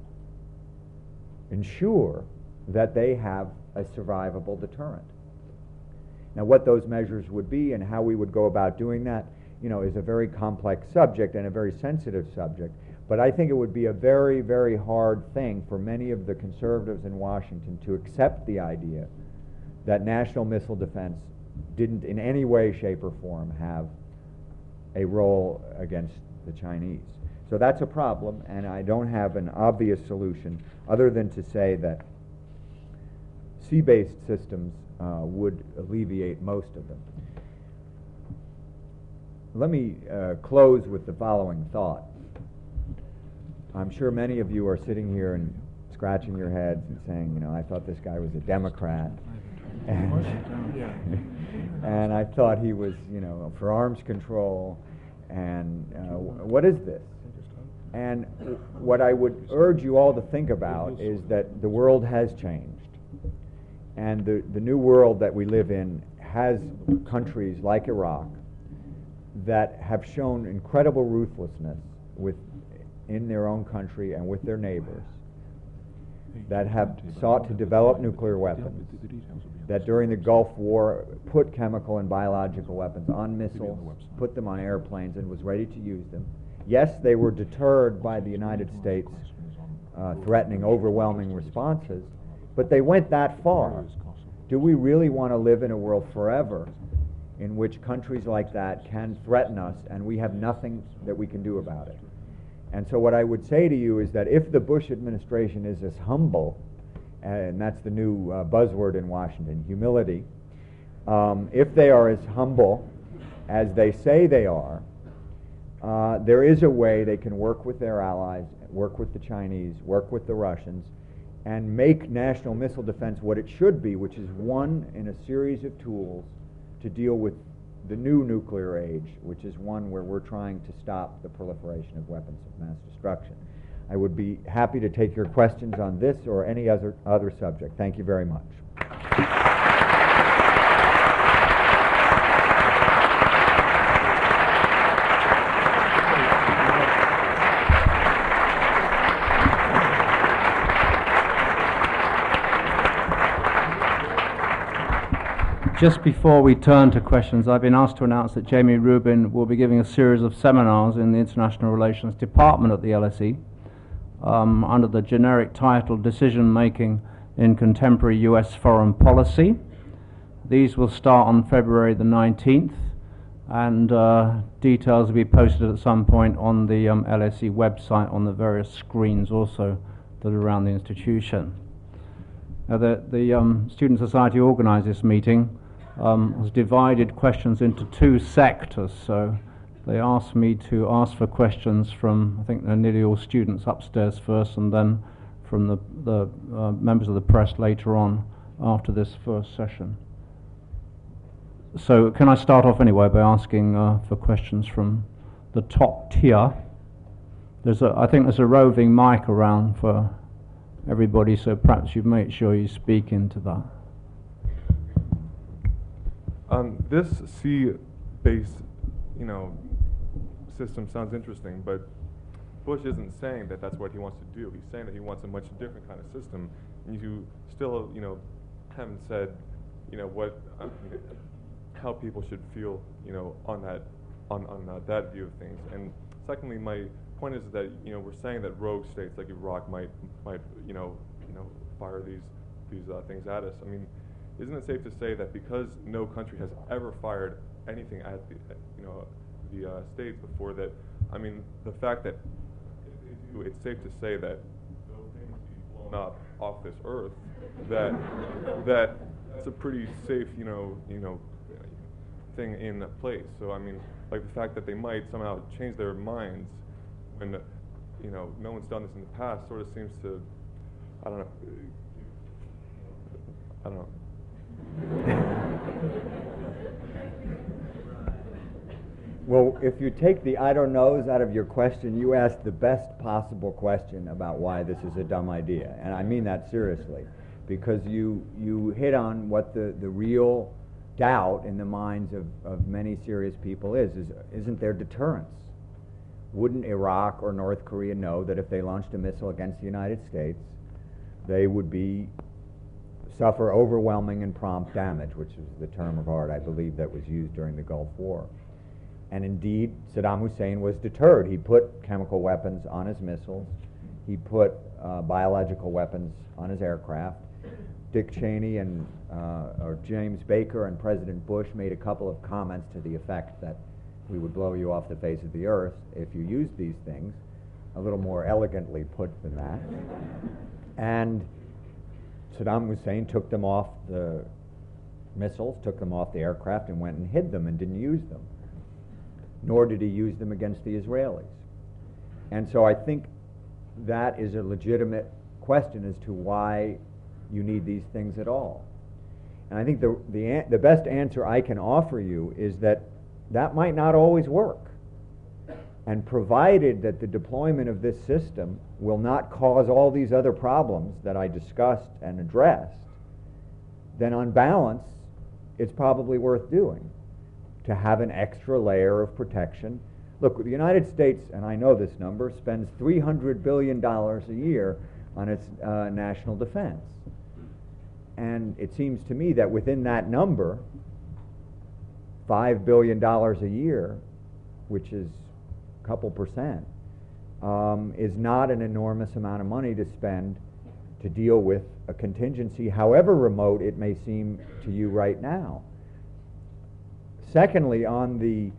ensure that they have a survivable deterrent. Now, what those measures would be and how we would go about doing that, is a very complex subject and a very sensitive subject. But I think it would be a very, very hard thing for many of the conservatives in Washington to accept the idea that national missile defense didn't in any way, shape, or form have a role against the Chinese. So that's a problem, and I don't have an obvious solution other than to say that sea-based systems would alleviate most of them. Let me close with the following thought. I'm sure many of you are sitting here and scratching your heads and saying, I thought this guy was a Democrat, and I thought he was, for arms control, and what is this? And what I would urge you all to think about is that the world has changed, and the new world that we live in has countries like Iraq that have shown incredible ruthlessness in their own country and with their neighbors, that have sought to develop nuclear weapons, that during the Gulf War put chemical and biological weapons on missiles, put them on airplanes, and was ready to use them. Yes, they were deterred by the United States threatening overwhelming responses, but they went that far. Do we really want to live in a world forever in which countries like that can threaten us and we have nothing that we can do about it? And so what I would say to you is that if the Bush administration is as humble, and that's the new buzzword in Washington, humility, if they are as humble as they say they are, there is a way they can work with their allies, work with the Chinese, work with the Russians, and make national missile defense what it should be, which is one in a series of tools to deal with the new nuclear age, which is one where we're trying to stop the proliferation of weapons of mass destruction. I would be happy to take your questions on this or any other subject. Thank you very much. Just before we turn to questions, I've been asked to announce that Jamie Rubin will be giving a series of seminars in the International Relations Department at the LSE under the generic title Decision Making in Contemporary U.S. Foreign Policy. These will start on February the 19th, and details will be posted at some point on the LSE website on the various screens also that are around the institution. Now, the Student Society organised this meeting has divided questions into two sectors. So they asked me to ask for questions from, I think they're nearly all students upstairs first, and then from the members of the press later on after this first session. So can I start off anyway by asking for questions from the top tier? I think there's a roving mic around for everybody, so perhaps you make sure you speak into that. This sea-based, system sounds interesting, but Bush isn't saying that that's what he wants to do. He's saying that he wants a much different kind of system. And you still, haven't said, what, how people should feel, on that, on that view of things. And secondly, my point is that, we're saying that rogue states like Iraq might, fire these things at us. I mean, isn't it safe to say that because no country has ever fired anything at the states before, that, I mean, the fact that it's safe to say that those things be blown up off this earth, that's a pretty safe, thing in place. So I mean, like the fact that they might somehow change their minds when, no one's done this in the past, sort of seems to, I don't know. Well, if you take the I don't knows out of your question, you asked the best possible question about why this is a dumb idea. And I mean that seriously, because you hit on what the real doubt in the minds of many serious people isn't there deterrence? Wouldn't Iraq or North Korea know that if they launched a missile against the United States, they would suffer overwhelming and prompt damage, which is the term of art, I believe, that was used during the Gulf War. And indeed, Saddam Hussein was deterred. He put chemical weapons on his missiles. He put biological weapons on his aircraft. Dick Cheney or James Baker and President Bush made a couple of comments to the effect that we would blow you off the face of the earth if you used these things, a little more elegantly put than that. And Saddam Hussein took them off the missiles, took them off the aircraft, and went and hid them and didn't use them. Nor did he use them against the Israelis. And so I think that is a legitimate question as to why you need these things at all. And I think the best answer I can offer you is that might not always work. And provided that the deployment of this system will not cause all these other problems that I discussed and addressed, then on balance, it's probably worth doing to have an extra layer of protection. Look, the United States, and I know this number, spends $300 billion a year on its national defense. And it seems to me that within that number, $5 billion a year, which is a couple percent, is not an enormous amount of money to spend to deal with a contingency, however remote it may seem to you right now. Secondly, on the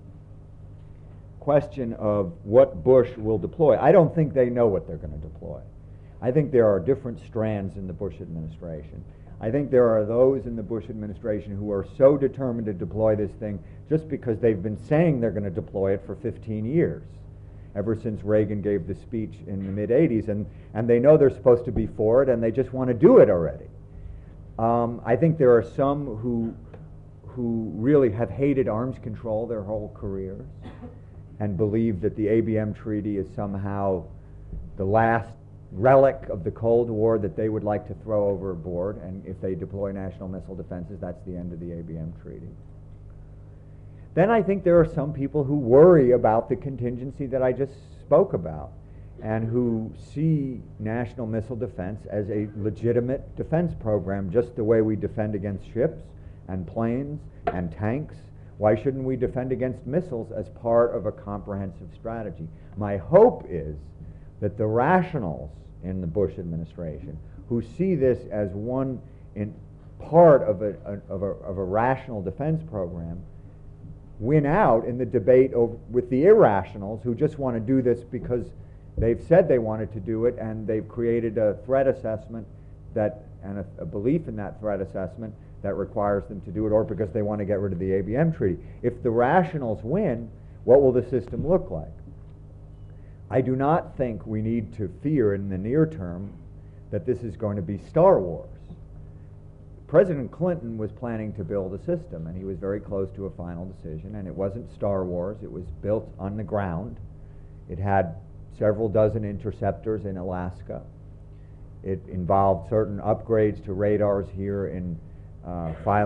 question of what Bush will deploy, I don't think they know what they're going to deploy. I think there are different strands in the Bush administration. I think there are those in the Bush administration who are so determined to deploy this thing just because they've been saying they're going to deploy it for 15 years, ever since Reagan gave the speech in the mid-'80s, and they know they're supposed to be for it, and they just want to do it already. I think there are some who really have hated arms control their whole careers and believe that the ABM Treaty is somehow the last relic of the Cold War that they would like to throw overboard, and if they deploy national missile defenses, that's the end of the ABM Treaty. Then I think there are some people who worry about the contingency that I just spoke about and who see national missile defense as a legitimate defense program, just the way we defend against ships and planes and tanks. Why shouldn't we defend against missiles as part of a comprehensive strategy? My hope is that the rationals in the Bush administration, who see this as one in part of a rational defense program, win out in the debate with the irrationals who just want to do this because they've said they wanted to do it, and they've created a threat assessment and a belief in that threat assessment that requires them to do it, or because they want to get rid of the ABM Treaty. If the rationals win, what will the system look like? I do not think we need to fear in the near term that this is going to be Star Wars. President Clinton was planning to build a system, and he was very close to a final decision, and it wasn't Star Wars. It was built on the ground. It had several dozen interceptors in Alaska. It involved certain upgrades to radars here in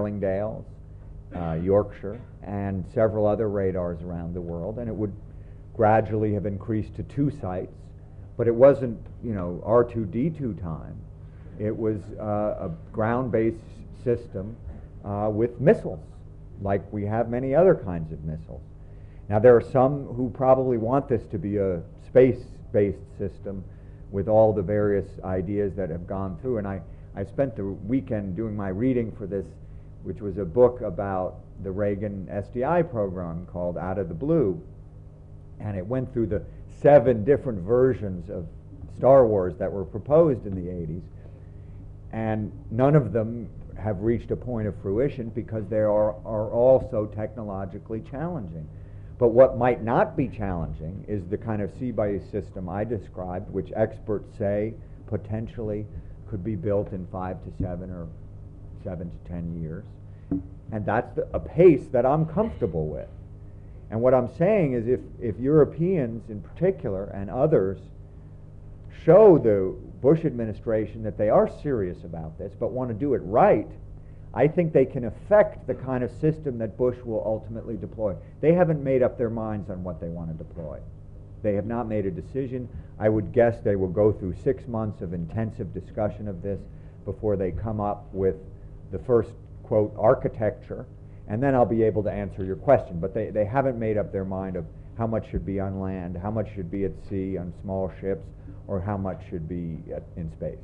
Fylingdales, Yorkshire, and several other radars around the world, and it would gradually have increased to 2 sites, but it wasn't, R2-D2 time. It was a ground-based system with missiles, like we have many other kinds of missiles. Now, there are some who probably want this to be a space-based system with all the various ideas that have gone through, and I spent the weekend doing my reading for this, which was a book about the Reagan SDI program called Out of the Blue, and it went through the 7 different versions of Star Wars that were proposed in the 80s, and none of them have reached a point of fruition because they are all so technologically challenging. But what might not be challenging is the kind of sea-by system I described, which experts say potentially could be built in 5 to 7 or 7 to 10 years. And that's a pace that I'm comfortable with. And what I'm saying is if Europeans in particular and others show the Bush administration that they are serious about this but want to do it right, I think they can affect the kind of system that Bush will ultimately deploy. They haven't made up their minds on what they want to deploy. They have not made a decision. I would guess they will go through 6 months of intensive discussion of this before they come up with the first, quote, architecture, and then I'll be able to answer your question. But they haven't made up their mind of how much should be on land, how much should be at sea on small ships, or how much should be in space.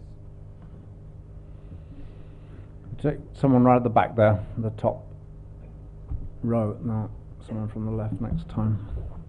Take someone right at the back there, the top row. No, someone from the left next time.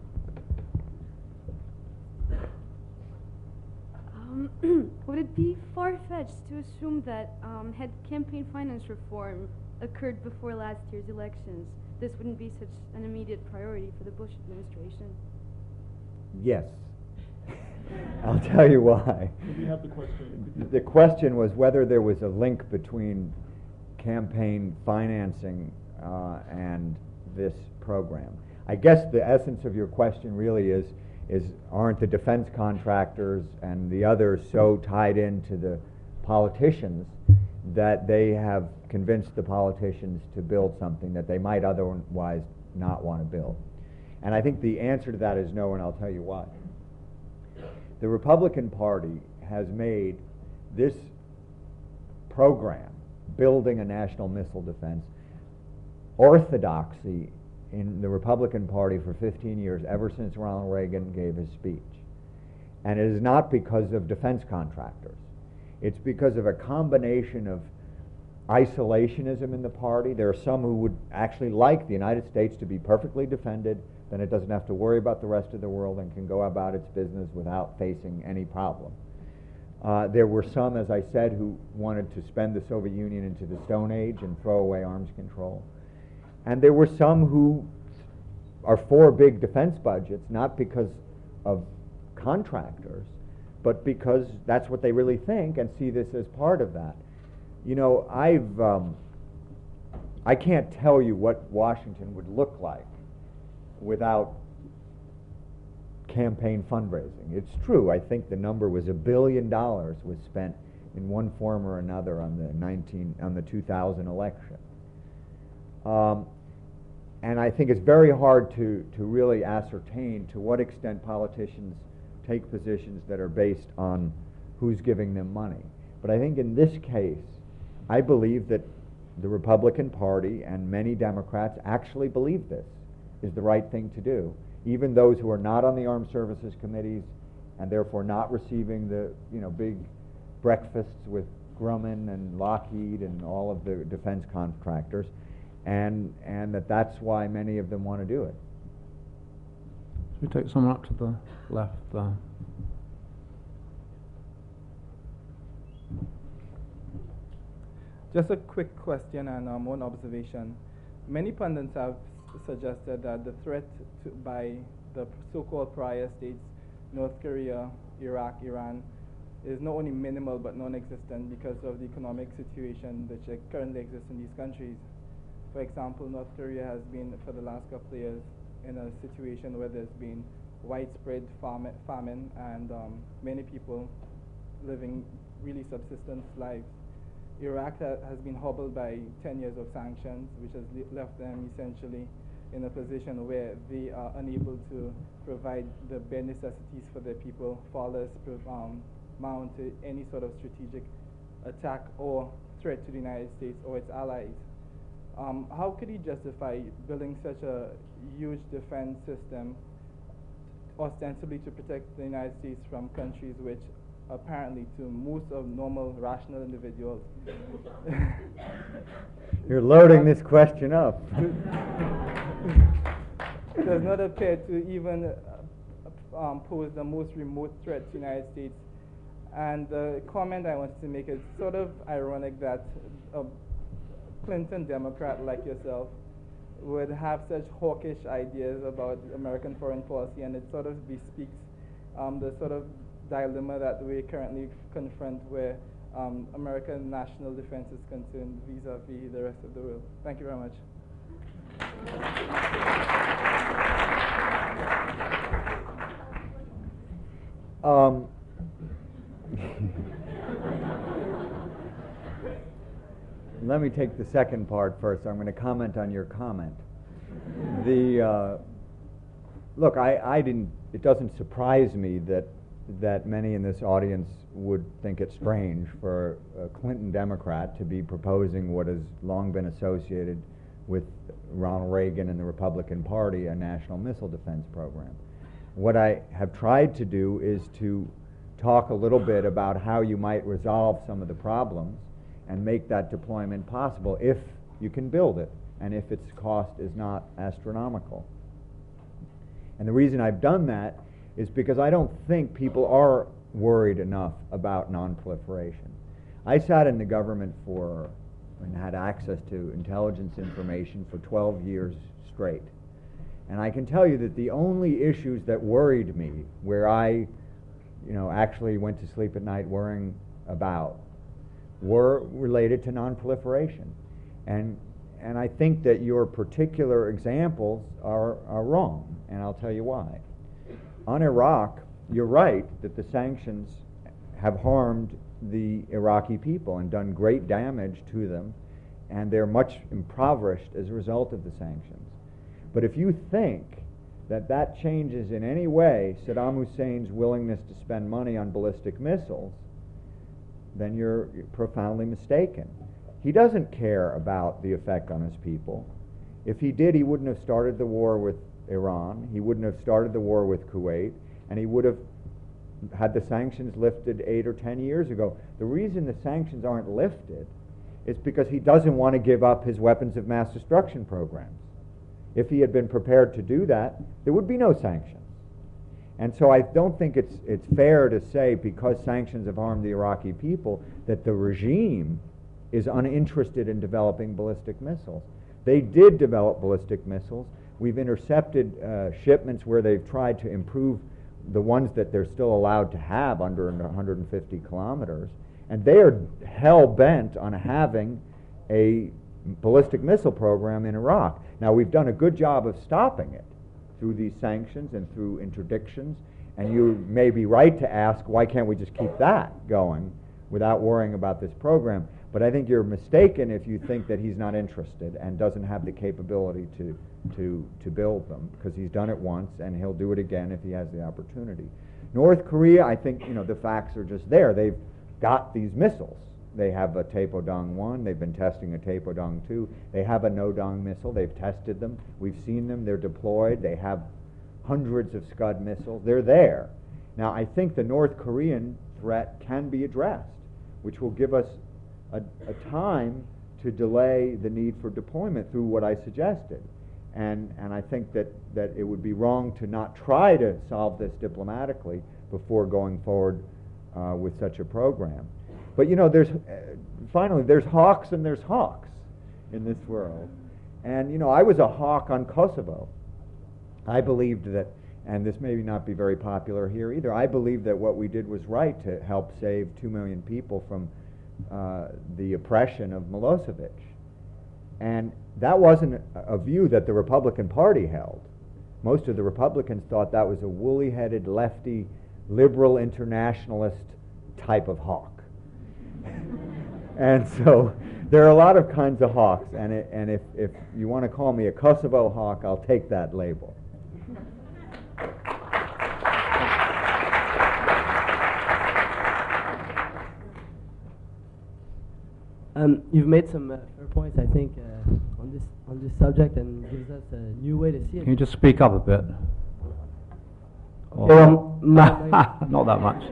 Would it be far-fetched to assume that had campaign finance reform occurred before last year's elections, this wouldn't be such an immediate priority for the Bush administration? Yes. I'll tell you why. Do you have the question? The question was whether there was a link between campaign financing and this program. I guess the essence of your question really is aren't the defense contractors and the others so tied into the politicians that they have convinced the politicians to build something that they might otherwise not want to build? And I think the answer to that is no, and I'll tell you why. The Republican Party has made this program, building a national missile defense, orthodoxy in the Republican Party for 15 years, ever since Ronald Reagan gave his speech. And it is not because of defense contractors. It's because of a combination of isolationism in the party. There are some who would actually like the United States to be perfectly defended, then it doesn't have to worry about the rest of the world and can go about its business without facing any problem. There were some, as I said, who wanted to spend the Soviet Union into the Stone Age and throw away arms control. And there were some who are for big defense budgets, not because of contractors, but because that's what they really think and see this as part of that. You know, I can't tell you what Washington would look like without campaign fundraising. It's true, I think the number was $1 billion was spent in one form or another on the 2000 election. And I think it's very hard to really ascertain to what extent politicians take positions that are based on who's giving them money. But I think in this case, I believe that the Republican Party and many Democrats actually believe this is the right thing to do. Even those who are not on the Armed Services Committees and therefore not receiving the big breakfasts with Grumman and Lockheed and all of the defense contractors, and that's why many of them want to do it. Should we take someone up to the left there? Just a quick question and one observation. Many pundits have suggested that the threat by the so-called pariah states, North Korea, Iraq, Iran, is not only minimal but non-existent because of the economic situation which currently exists in these countries. For example, North Korea has been, for the last couple of years, in a situation where there's been widespread famine and many people living really subsistence lives. Iraq has been hobbled by 10 years of sanctions, which has left them essentially in a position where they are unable to provide the bare necessities for their people, far less mount any sort of strategic attack or threat to the United States or its allies. How could he justify building such a huge defense system ostensibly to protect the United States from countries which apparently to most of normal rational individuals You're loading this question up. does not appear to even pose the most remote threat to the United States? And the comment I wanted to make is sort of ironic that a Clinton Democrat like yourself would have such hawkish ideas about American foreign policy, and it sort of bespeaks the sort of dilemma that we currently confront where American national defense is concerned vis-a-vis the rest of the world. Thank you very much. Let me take the second part first. I'm going to comment on your comment. Look, I didn't. It doesn't surprise me that many in this audience would think it strange for a Clinton Democrat to be proposing what has long been associated with Ronald Reagan and the Republican Party, a national missile defense program. What I have tried to do is to talk a little bit about how you might resolve some of the problems and make that deployment possible if you can build it and if its cost is not astronomical. And the reason I've done that is because I don't think people are worried enough about nonproliferation. I sat in the government and had access to intelligence information for 12 years straight. And I can tell you that the only issues that worried me, where I actually went to sleep at night worrying about, were related to nonproliferation. And I think that your particular examples are wrong, and I'll tell you why. On Iraq, you're right that the sanctions have harmed the Iraqi people and done great damage to them, and they're much impoverished as a result of the sanctions. But if you think that changes in any way Saddam Hussein's willingness to spend money on ballistic missiles, then you're profoundly mistaken. He doesn't care about the effect on his people. If he did, he wouldn't have started the war with Iran, he wouldn't have started the war with Kuwait, and he would have had the sanctions lifted 8 or 10 years ago. The reason the sanctions aren't lifted is because he doesn't want to give up his weapons of mass destruction programs. If he had been prepared to do that, there would be no sanctions. And so I don't think it's fair to say because sanctions have harmed the Iraqi people that the regime is uninterested in developing ballistic missiles. They did develop ballistic missiles. We've intercepted shipments where they've tried to improve the ones that they're still allowed to have under 150 kilometers. And they are hell-bent on having a ballistic missile program in Iraq. Now, we've done a good job of stopping it through these sanctions and through interdictions. And you may be right to ask, why can't we just keep that going without worrying about this program? But I think you're mistaken if you think that he's not interested and doesn't have the capability to build them, because he's done it once and he'll do it again if he has the opportunity. North Korea, I think the facts are just there. They've got these missiles. They have a Taepodong-1. They've been testing a Taepodong-2. They have a No-Dong missile. They've tested them. We've seen them. They're deployed. They have hundreds of Scud missiles. They're there. Now, I think the North Korean threat can be addressed, which will give us a time to delay the need for deployment through what I suggested. And I think that it would be wrong to not try to solve this diplomatically before going forward with such a program. But finally, there's hawks and there's hawks in this world. And I was a hawk on Kosovo. I believed that, and this may not be very popular here either, I believed that what we did was right to help save 2 million people from the oppression of Milosevic. And that wasn't a view that the Republican Party held. Most of the Republicans thought that was a woolly-headed, lefty, liberal internationalist type of hawk. And so There are a lot of kinds of hawks, and if you want to call me a Kosovo hawk, I'll take that label. You've made some fair points, I think, on this subject, and gives us a new way to see it. Can you just speak up a bit? Well, Not that much.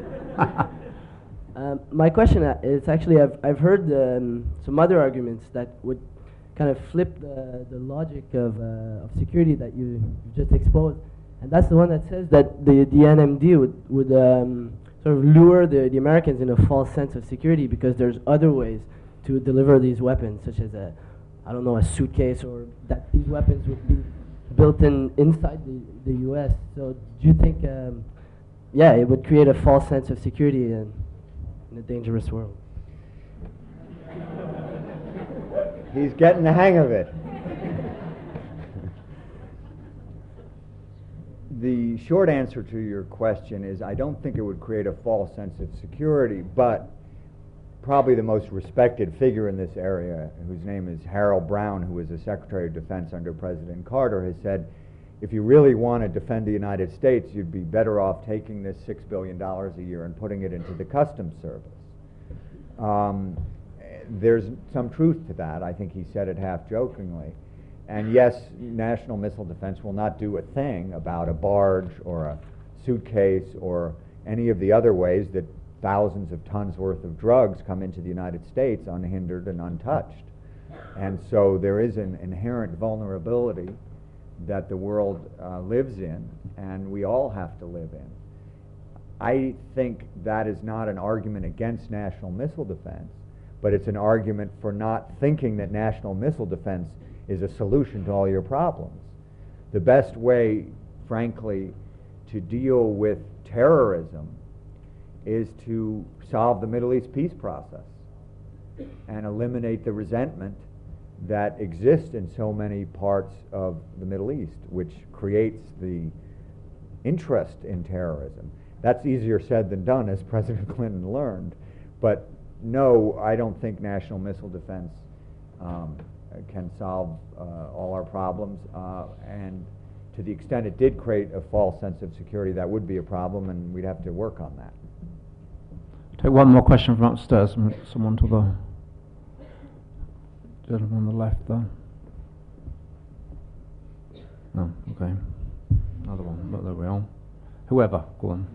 My question is actually I've heard some other arguments that would kind of flip the logic of security that you just exposed, and that's the one that says that the NMD would sort of lure the Americans in a false sense of security because there's other ways to deliver these weapons, such as a suitcase, or that these weapons would be built inside the U.S. So do you think, it would create a false sense of security in a dangerous world? He's getting the hang of it. The short answer to your question is I don't think it would create a false sense of security, but probably the most respected figure in this area, whose name is Harold Brown, who was the Secretary of Defense under President Carter, has said, if you really want to defend the United States, you'd be better off taking this $6 billion a year and putting it into the Customs Service. There's some truth to that. I think he said it half jokingly. And yes, national missile defense will not do a thing about a barge or a suitcase or any of the other ways that thousands of tons worth of drugs come into the United States unhindered and untouched. And so there is an inherent vulnerability that the world lives in, and we all have to live in. I think that is not an argument against national missile defense, but it's an argument for not thinking that national missile defense is a solution to all your problems. The best way, frankly, to deal with terrorism is to solve the Middle East peace process and eliminate the resentment that exists in so many parts of the Middle East, which creates the interest in terrorism. That's easier said than done, as President Clinton learned. But no, I don't think national missile defense can solve all our problems. And to the extent it did create a false sense of security, that would be a problem, and we'd have to work on that. Take one more question from upstairs. Someone to the gentleman on the left there. Oh, okay. Another one. But there we are. Whoever, go on.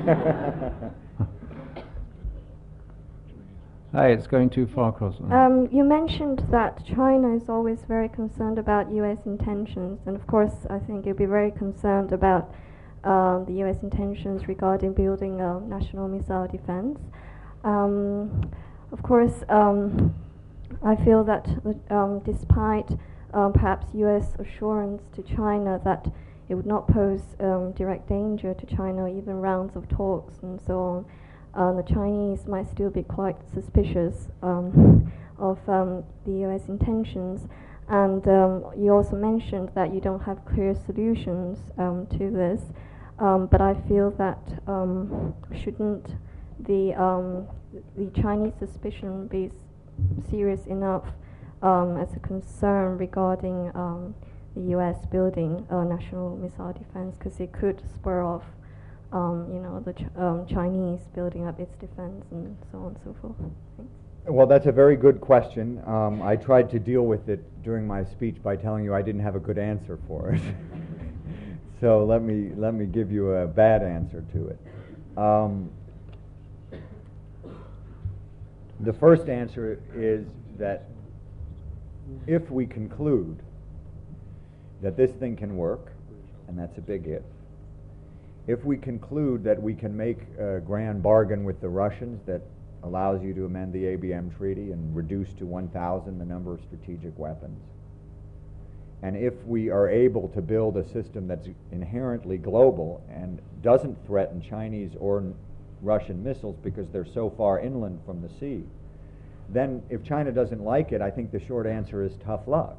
Hey, it's going too far across. You mentioned that China is always very concerned about U.S. intentions, and of course, I think you'll be very concerned about the U.S. intentions regarding building a national missile defense. Of course, I feel that despite perhaps U.S. assurance to China that it would not pose direct danger to China, even rounds of talks and so on, the Chinese might still be quite suspicious of the U.S. intentions. And you also mentioned that you don't have clear solutions to this, but I feel that shouldn't the Chinese suspicion be serious enough as a concern regarding the U.S. building national missile defense, because it could spur off, the Chinese building up its defense and so on and so forth. Thanks. Well, that's a very good question. I tried to deal with it during my speech by telling you I didn't have a good answer for it. So let me give you a bad answer to it. The first answer is that if we conclude that this thing can work, and that's a big if we conclude that we can make a grand bargain with the Russians that allows you to amend the ABM treaty and reduce to 1,000 the number of strategic weapons, and if we are able to build a system that's inherently global and doesn't threaten Chinese or Russian missiles because they're so far inland from the sea, then if China doesn't like it, I think the short answer is tough luck.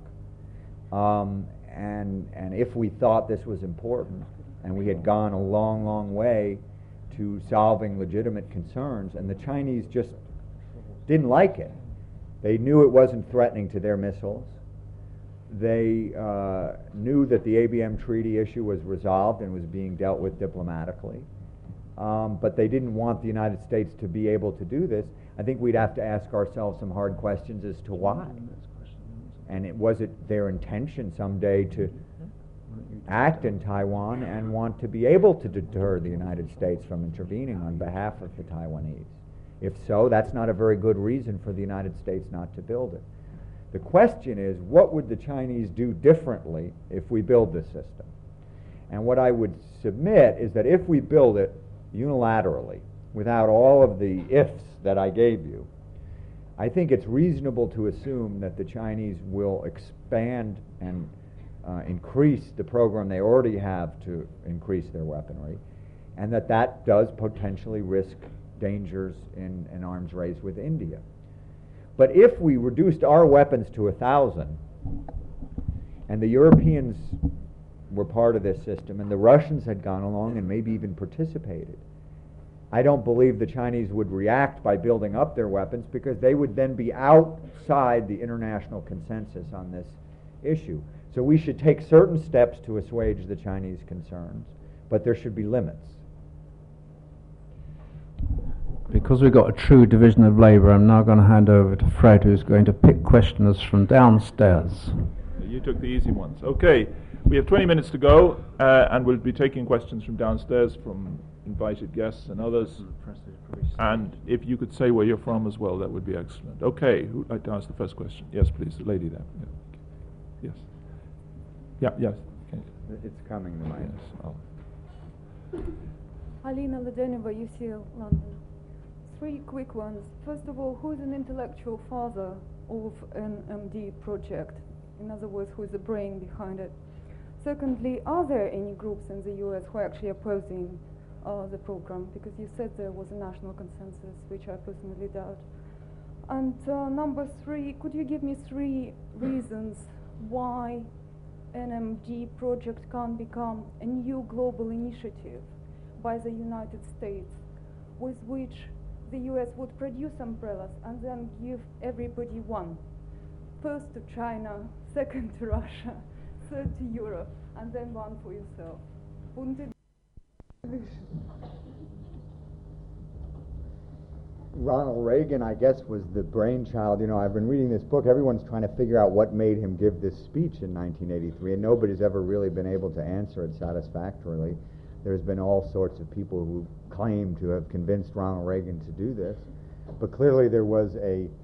And if we thought this was important and we had gone a long, long way to solving legitimate concerns and the Chinese just didn't like it, They knew it wasn't threatening to their missiles. They knew that the ABM treaty issue was resolved and was being dealt with diplomatically. But they didn't want the United States to be able to do this. I think we'd have to ask ourselves some hard questions as to why. And was it their intention someday to act in Taiwan and want to be able to deter the United States from intervening on behalf of the Taiwanese? If so, that's not a very good reason for the United States not to build it. The question is, what would the Chinese do differently if we build this system? And what I would submit is that if we build it unilaterally, without all of the ifs that I gave you, I think it's reasonable to assume that the Chinese will expand and increase the program they already have to increase their weaponry, and that does potentially risk dangers in an arms race with India. But if we reduced our weapons to 1,000, and the Europeans were part of this system, and the Russians had gone along and maybe even participated, I don't believe the Chinese would react by building up their weapons, because they would then be outside the international consensus on this issue. So we should take certain steps to assuage the Chinese concerns, but there should be limits. Because we've got a true division of labour, I'm now going to hand over to Fred, who's going to pick questioners from downstairs. You took the easy ones. Okay, we have 20 minutes to go, and we'll be taking questions from downstairs from invited guests and others. And if you could say where you're from as well, that would be excellent. Okay, who'd like to ask the first question? Yes, please, the lady there. Yeah. Yes. Yeah, yes. Okay. It's coming to mind. Yes. Alina Ladenova, UCL, London. 3 quick ones. First of all, who is an intellectual father of an MD project? In other words, who is the brain behind it? Secondly, are there any groups in the US who are actually opposing the program? Because you said there was a national consensus, which I personally doubt. And number 3, could you give me 3 reasons why an MD project can't become a new global initiative by the United States, with which the US would produce umbrellas and then give everybody one? First to China, second to Russia, third to Europe, and then one for yourself. Wouldn't it? Ronald Reagan, I guess, was the brainchild. You know, I've been reading this book. Everyone's trying to figure out what made him give this speech in 1983, and nobody's ever really been able to answer it satisfactorily. There's been all sorts of people who claim to have convinced Ronald Reagan to do this, but clearly there was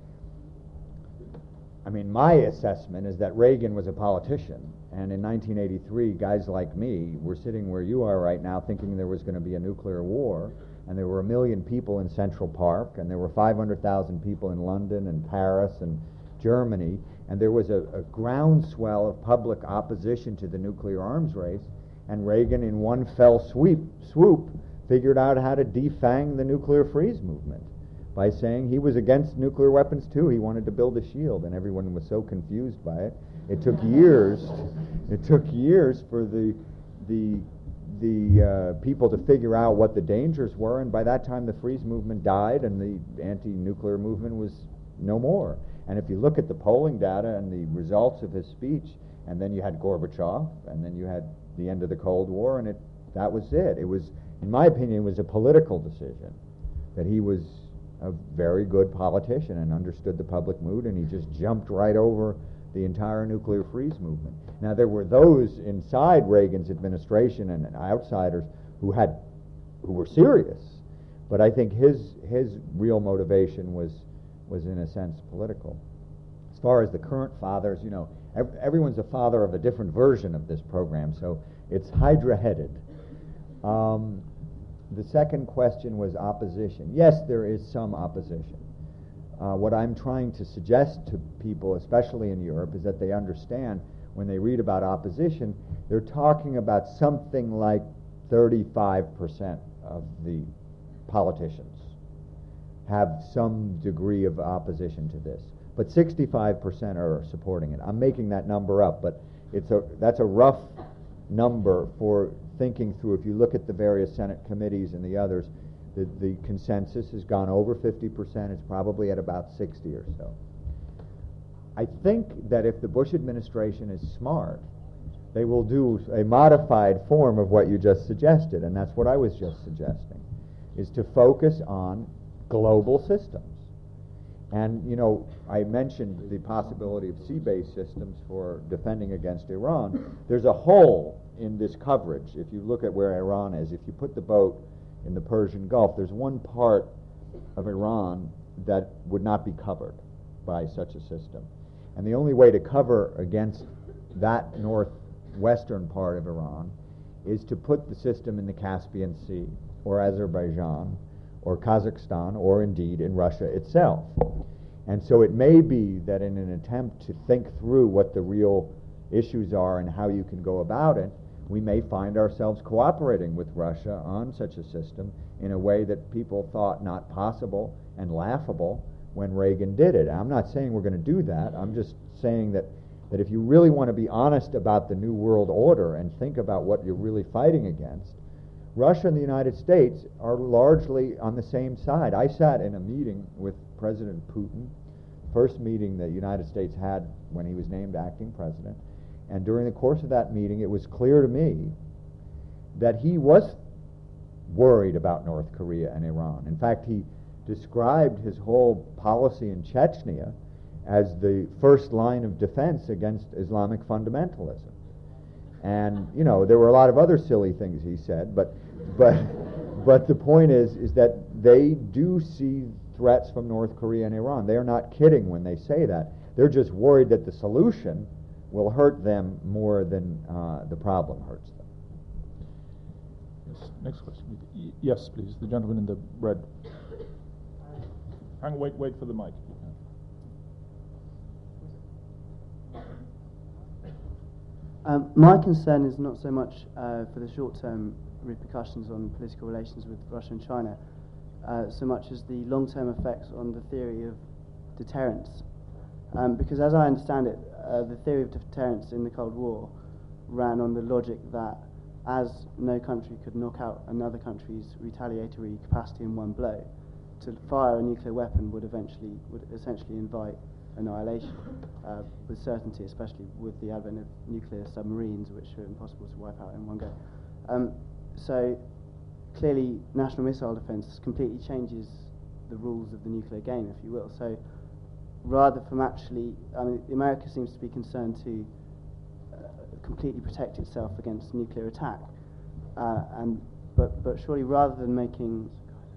my assessment is that Reagan was a politician, and in 1983, guys like me were sitting where you are right now thinking there was going to be a nuclear war, and there were 1 million people in Central Park, and there were 500,000 people in London and Paris and Germany, and there was a groundswell of public opposition to the nuclear arms race, and Reagan in one fell swoop figured out how to defang the nuclear freeze movement by saying he was against nuclear weapons too. He wanted to build a shield, and everyone was so confused by it. It took years. It took years for the people to figure out what the dangers were, and by that time the freeze movement died and the anti-nuclear movement was no more. And if you look at the polling data and the results of his speech, and then you had Gorbachev, and then you had the end of the Cold War, and that was it. It was, in my opinion, it was a political decision, that he was a very good politician and understood the public mood, and he just jumped right over the entire nuclear freeze movement. Now, there were those inside Reagan's administration and outsiders who were serious, but I think his real motivation was in a sense political. As far as the current fathers, you know, everyone's a father of a different version of this program, so it's hydra-headed. The second question was opposition. Yes, there is some opposition. What I'm trying to suggest to people, especially in Europe, is that they understand when they read about opposition, they're talking about something like 35% of the politicians have some degree of opposition to this. But 65% are supporting it. I'm making that number up, but that's a rough number for thinking through. If you look at the various Senate committees and the others, the consensus has gone over 50%. It's probably at about 60 or so. I think that if the Bush administration is smart, they will do a modified form of what you just suggested, and that's what I was just suggesting, is to focus on global systems. And, you know, I mentioned the possibility of sea-based systems for defending against Iran. There's a hole in this coverage. If you look at where Iran is, if you put the boat in the Persian Gulf, there's one part of Iran that would not be covered by such a system. And the only way to cover against that northwestern part of Iran is to put the system in the Caspian Sea, or Azerbaijan, or Kazakhstan, or indeed in Russia itself. And so it may be that in an attempt to think through what the real issues are and how you can go about it, we may find ourselves cooperating with Russia on such a system in a way that people thought not possible and laughable when Reagan did it. I'm not saying we're going to do that. I'm just saying that if you really want to be honest about the New World Order and think about what you're really fighting against, Russia and the United States are largely on the same side. I sat in a meeting with President Putin, first meeting the United States had when he was named acting president, and during the course of that meeting it was clear to me that he was worried about North Korea and Iran. In fact, he described his whole policy in Chechnya as the first line of defense against Islamic fundamentalism. And, you know, there were a lot of other silly things he said, but the point is that they do see threats from North Korea and Iran. They are not kidding when they say that. They're just worried that the solution will hurt them more than the problem hurts them. Yes, next question. Yes, please. The gentleman in the red. Wait for the mic. My concern is not so much for the short-term repercussions on political relations with Russia and China, so much as the long-term effects on the theory of deterrence. Because as I understand it, the theory of deterrence in the Cold War ran on the logic that as no country could knock out another country's retaliatory capacity in one blow, to fire a nuclear weapon would essentially invite annihilation with certainty, especially with the advent of nuclear submarines, which are impossible to wipe out in one go. So clearly national missile defense completely changes the rules of the nuclear game, if you will. So rather from actually, I mean, America seems to be concerned to completely protect itself against nuclear attack, but surely rather than making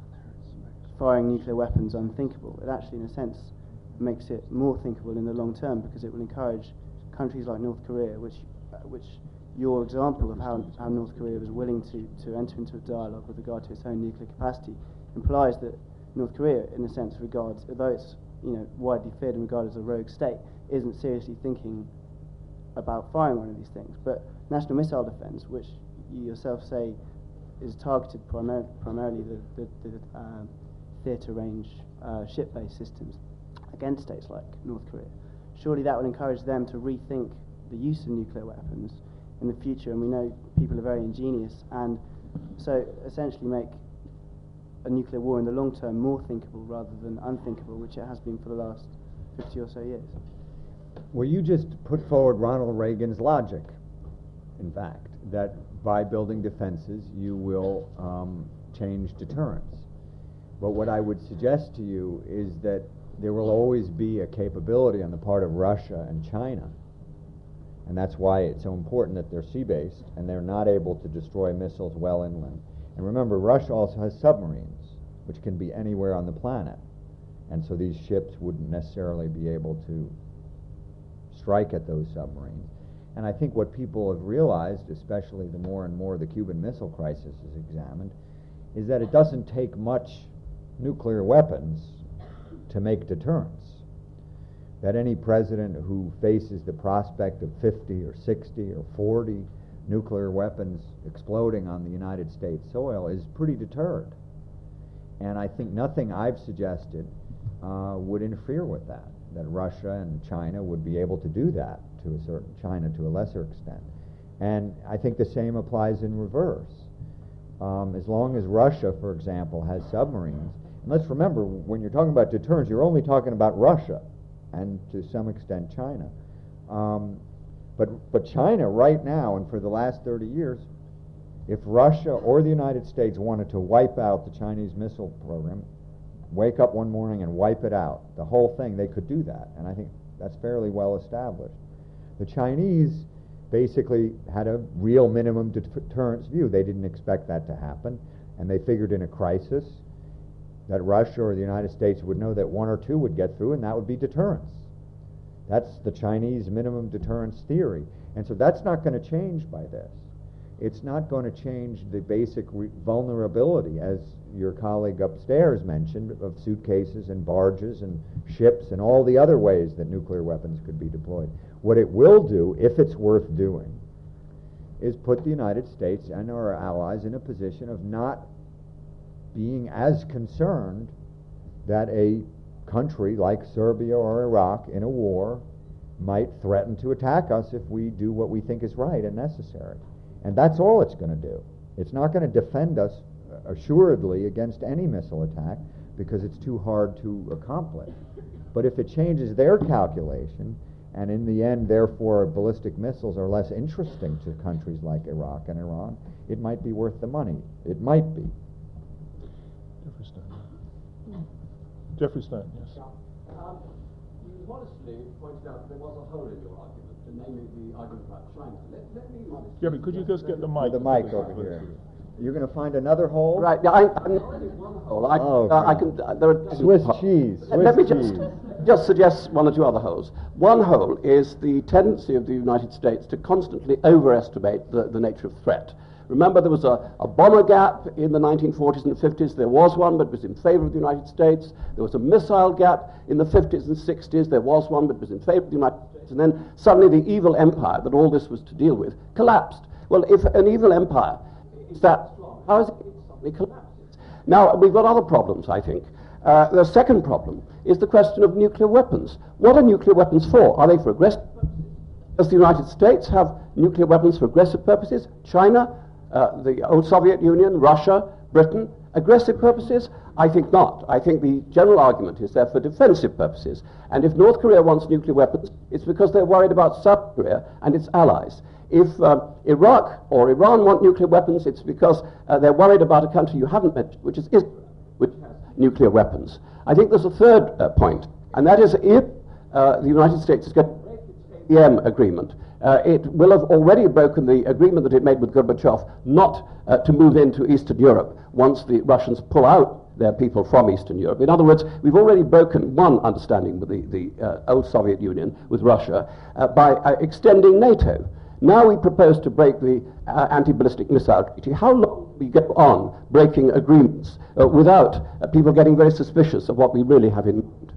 firing nuclear weapons unthinkable, it actually in a sense makes it more thinkable in the long term, because it will encourage countries like North Korea, which your example of how North Korea was willing to enter into a dialogue with regard to its own nuclear capacity implies that North Korea, in a sense, regards, although it's widely feared and regarded as a rogue state, isn't seriously thinking about firing one of these things. But national missile defense, which you yourself say is targeted primarily the theater range ship-based systems against states like North Korea, surely that will encourage them to rethink the use of nuclear weapons in the future. And we know people are very ingenious, and so essentially make a nuclear war in the long term more thinkable rather than unthinkable, which it has been for the last 50 or so years. Well, you just put forward Ronald Reagan's logic, in fact, that by building defenses you will change deterrence. But what I would suggest to you is that there will always be a capability on the part of Russia and China, and that's why it's so important that they're sea-based and they're not able to destroy missiles well inland. And remember, Russia also has submarines, which can be anywhere on the planet, and so these ships wouldn't necessarily be able to strike at those submarines. And I think what people have realized, especially the more and more the Cuban Missile Crisis is examined, is that it doesn't take much nuclear weapons to make deterrence. That any president who faces the prospect of 50 or 60 or 40 nuclear weapons exploding on the United States soil is pretty deterred. And I think nothing I've suggested would interfere with that Russia and China would be able to do that to a certain, China to a lesser extent. And I think the same applies in reverse. As long as Russia, for example, has submarines, and let's remember, when you're talking about deterrence, you're only talking about Russia. and to some extent China. But China right now and for the last 30 years, if Russia or the United States wanted to wipe out the Chinese missile program, wake up one morning and wipe it out, the whole thing, they could do that. And I think that's fairly well established. The Chinese basically had a real minimum deterrence view. They didn't expect that to happen, and they figured in a crisis that Russia or the United States would know that one or two would get through, and that would be deterrence. That's the Chinese minimum deterrence theory. And so that's not going to change by this. It's not going to change the basic vulnerability, as your colleague upstairs mentioned, of suitcases and barges and ships and all the other ways that nuclear weapons could be deployed. What it will do, if it's worth doing, is put the United States and our allies in a position of not being as concerned that a country like Serbia or Iraq in a war might threaten to attack us if we do what we think is right and necessary. And that's all it's going to do. It's not going to defend us assuredly against any missile attack because it's too hard to accomplish. But if it changes their calculation, and in the end, therefore, ballistic missiles are less interesting to countries like Iraq and Iran, it might be worth the money. It might be. Jeffrey Stein. Jeffrey Stein, yes. You modestly pointed out that there was a hole in your argument, namely the argument about China. Let me modestly... Jeffrey, could you just get the mic? The mic over here. You're going to find another hole? Right. Yeah, I'm already one hole. I can. There are Swiss cheese. Let me just suggest one or two other holes. One hole is the tendency of the United States to constantly overestimate the nature of threat. Remember, there was a bomber gap in the 1940s and 50s. There was one, but it was in favor of the United States. There was a missile gap in the 50s and 60s. There was one, but it was in favor of the United States. And then suddenly the evil empire that all this was to deal with collapsed. Well, if an evil empire is that strong, how is it suddenly collapses? Now, we've got other problems, I think. The second problem is the question of nuclear weapons. What are nuclear weapons for? Are they for aggressive purposes? Does the United States have nuclear weapons for aggressive purposes? China? The old Soviet Union, Russia, Britain, aggressive purposes? I think not. I think the general argument is they're for defensive purposes. And if North Korea wants nuclear weapons, it's because they're worried about South Korea and its allies. If Iraq or Iran want nuclear weapons, it's because they're worried about a country you haven't mentioned, which is Israel, which has nuclear weapons. I think there's a third point, and that is if the United States is going to break its ABM agreement, it will have already broken the agreement that it made with Gorbachev not to move into Eastern Europe once the Russians pull out their people from Eastern Europe. In other words, we've already broken one understanding with the old Soviet Union, with Russia, by extending NATO. Now we propose to break the anti-ballistic missile treaty. How long will we go on breaking agreements without people getting very suspicious of what we really have in mind?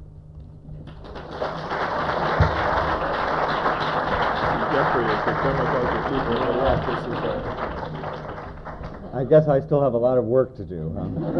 I guess I still have a lot of work to do.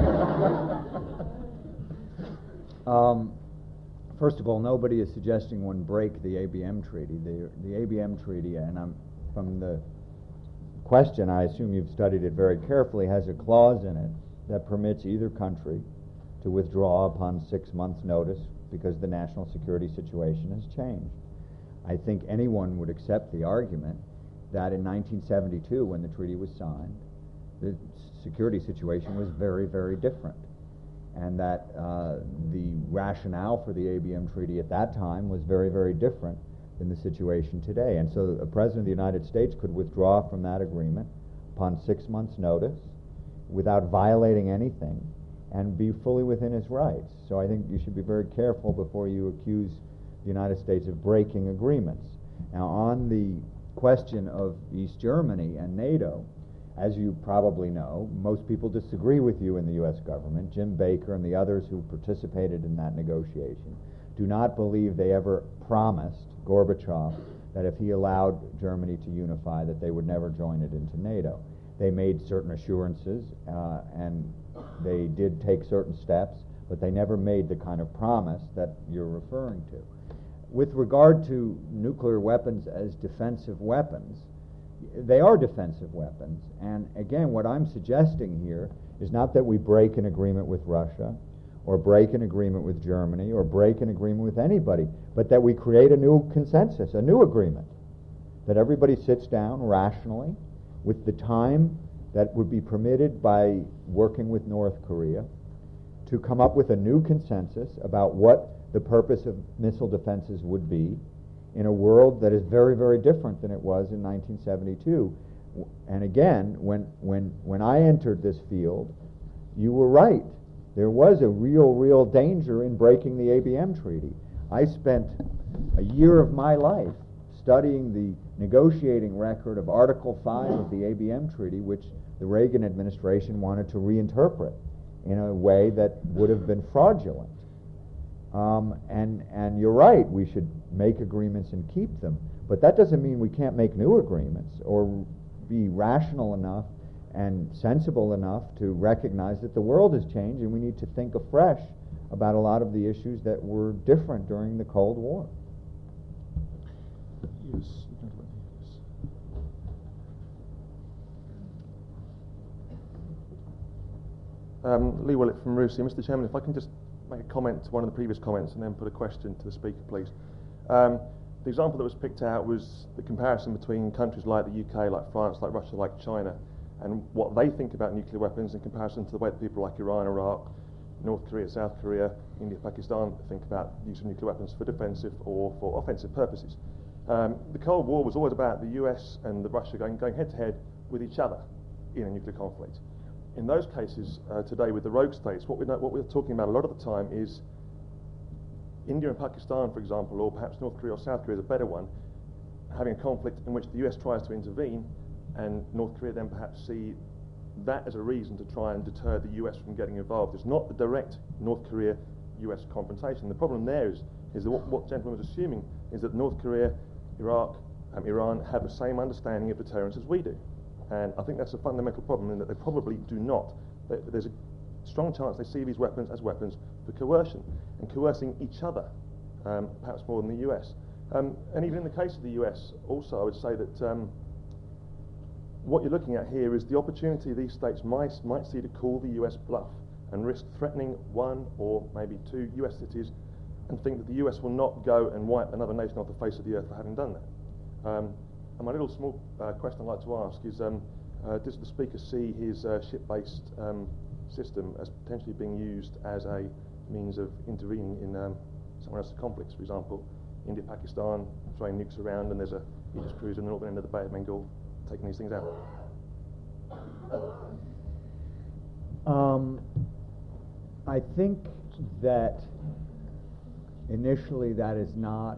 First of all, nobody is suggesting one break the ABM treaty. The ABM treaty, and from the question, I assume you've studied it very carefully, has a clause in it that permits either country to withdraw upon 6 months' notice because the national security situation has changed. I think anyone would accept the argument that in 1972, when the treaty was signed, the security situation was very, very different, and that the rationale for the ABM treaty at that time was very, very different than the situation today. And so the President of the United States could withdraw from that agreement upon 6 months' notice without violating anything and be fully within his rights. So I think you should be very careful before you accuse the United States of breaking agreements. Now, on the question of East Germany and NATO, as you probably know, most people disagree with you in the U.S. government. Jim Baker and the others who participated in that negotiation do not believe they ever promised Gorbachev that if he allowed Germany to unify, that they would never join it into NATO. They made certain assurances, and they did take certain steps, but they never made the kind of promise that you're referring to. With regard to nuclear weapons as defensive weapons, they are defensive weapons. And again, what I'm suggesting here is not that we break an agreement with Russia or break an agreement with Germany or break an agreement with anybody, but that we create a new consensus, a new agreement, that everybody sits down rationally with the time that would be permitted by working with North Korea to come up with a new consensus about what the purpose of missile defenses would be in a world that is very, very different than it was in 1972. And again, when I entered this field, you were right. There was a real danger in breaking the ABM treaty. I spent a year of my life studying the negotiating record of Article 5 of the ABM treaty, which the Reagan administration wanted to reinterpret in a way that would have been fraudulent. And you're right, we should make agreements and keep them, but that doesn't mean we can't make new agreements or be rational enough and sensible enough to recognize that the world has changed and we need to think afresh about a lot of the issues that were different during the Cold War. Yes. Lee Willett from RUSI. Mr. Chairman, if I can just make a comment to one of the previous comments and then put a question to the Speaker, please. The example that was picked out was the comparison between countries like the UK, like France, like Russia, like China, and what they think about nuclear weapons in comparison to the way that people like Iran, Iraq, North Korea, South Korea, India, Pakistan think about the use of nuclear weapons for defensive or for offensive purposes. The Cold War was always about the US and Russia going head-to-head with each other in a nuclear conflict. In those cases, today with the rogue states, what we're talking about a lot of the time is India and Pakistan, for example, or perhaps North Korea or South Korea is a better one, having a conflict in which the US tries to intervene and North Korea then perhaps see that as a reason to try and deter the US from getting involved. It's not the direct North Korea-US confrontation. The problem there is that what the gentleman was assuming is that North Korea, Iraq, Iran have the same understanding of deterrence as we do. And I think that's a fundamental problem in that they probably do not. There's a strong chance they see these weapons as weapons for coercion and coercing each other, perhaps more than the US. And even in the case of the US, also I would say that what you're looking at here is the opportunity these states might see to call the US bluff and risk threatening one or maybe two US cities and think that the US will not go and wipe another nation off the face of the earth for having done that. And my little small question I'd like to ask is, does the Speaker see his ship-based system as potentially being used as a means of intervening in someone else's conflicts? For example, India, Pakistan, throwing nukes around and there's a Aegis cruiser in the northern end of the Bay of Bengal taking these things out. I think that initially that is not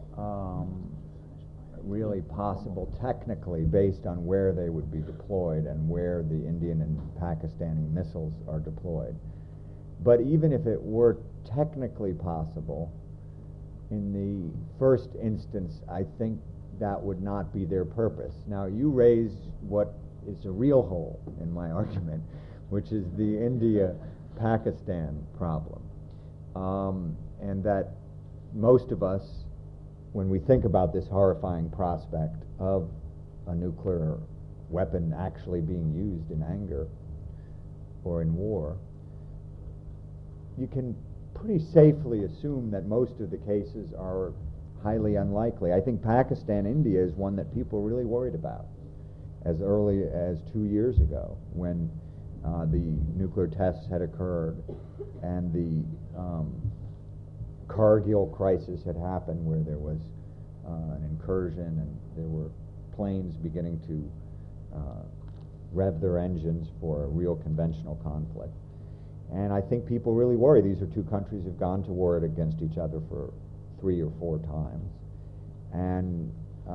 really possible technically based on where they would be deployed and where the Indian and Pakistani missiles are deployed. But even if it were technically possible, in the first instance, I think that would not be their purpose. Now, you raise what is a real hole in my argument, which is the India-Pakistan problem. And that most of us, when we think about this horrifying prospect of a nuclear weapon actually being used in anger or in war, you can pretty safely assume that most of the cases are highly unlikely. I think Pakistan-India is one that people really worried about as early as 2 years ago when the nuclear tests had occurred and the Kargil crisis had happened, where there was an incursion and there were planes beginning to rev their engines for a real conventional conflict. And I think people really worry. These are two countries who've gone to war against each other for 3 or 4 times. And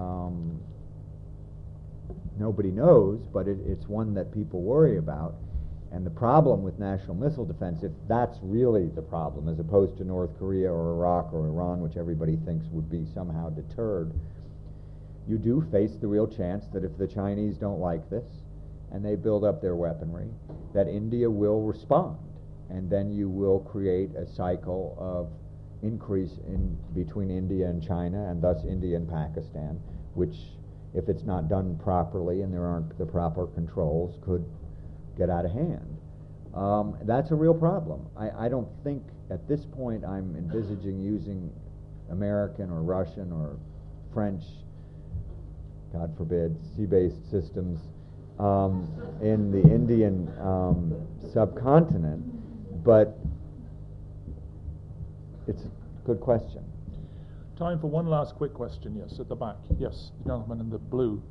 nobody knows, but it's one that people worry about. And the problem with national missile defense, if that's really the problem, as opposed to North Korea or Iraq or Iran, which everybody thinks would be somehow deterred, you do face the real chance that if the Chinese don't like this and they build up their weaponry, that India will respond. And then you will create a cycle of increase in between India and China, and thus India and Pakistan, which, if it's not done properly and there aren't the proper controls, could get out of hand. That's a real problem. I don't think at this point I'm envisaging using American or Russian or French, God forbid, sea-based systems in the Indian subcontinent, but it's a good question. Time for one last quick question, yes, at the back. Yes, the gentleman in the blue.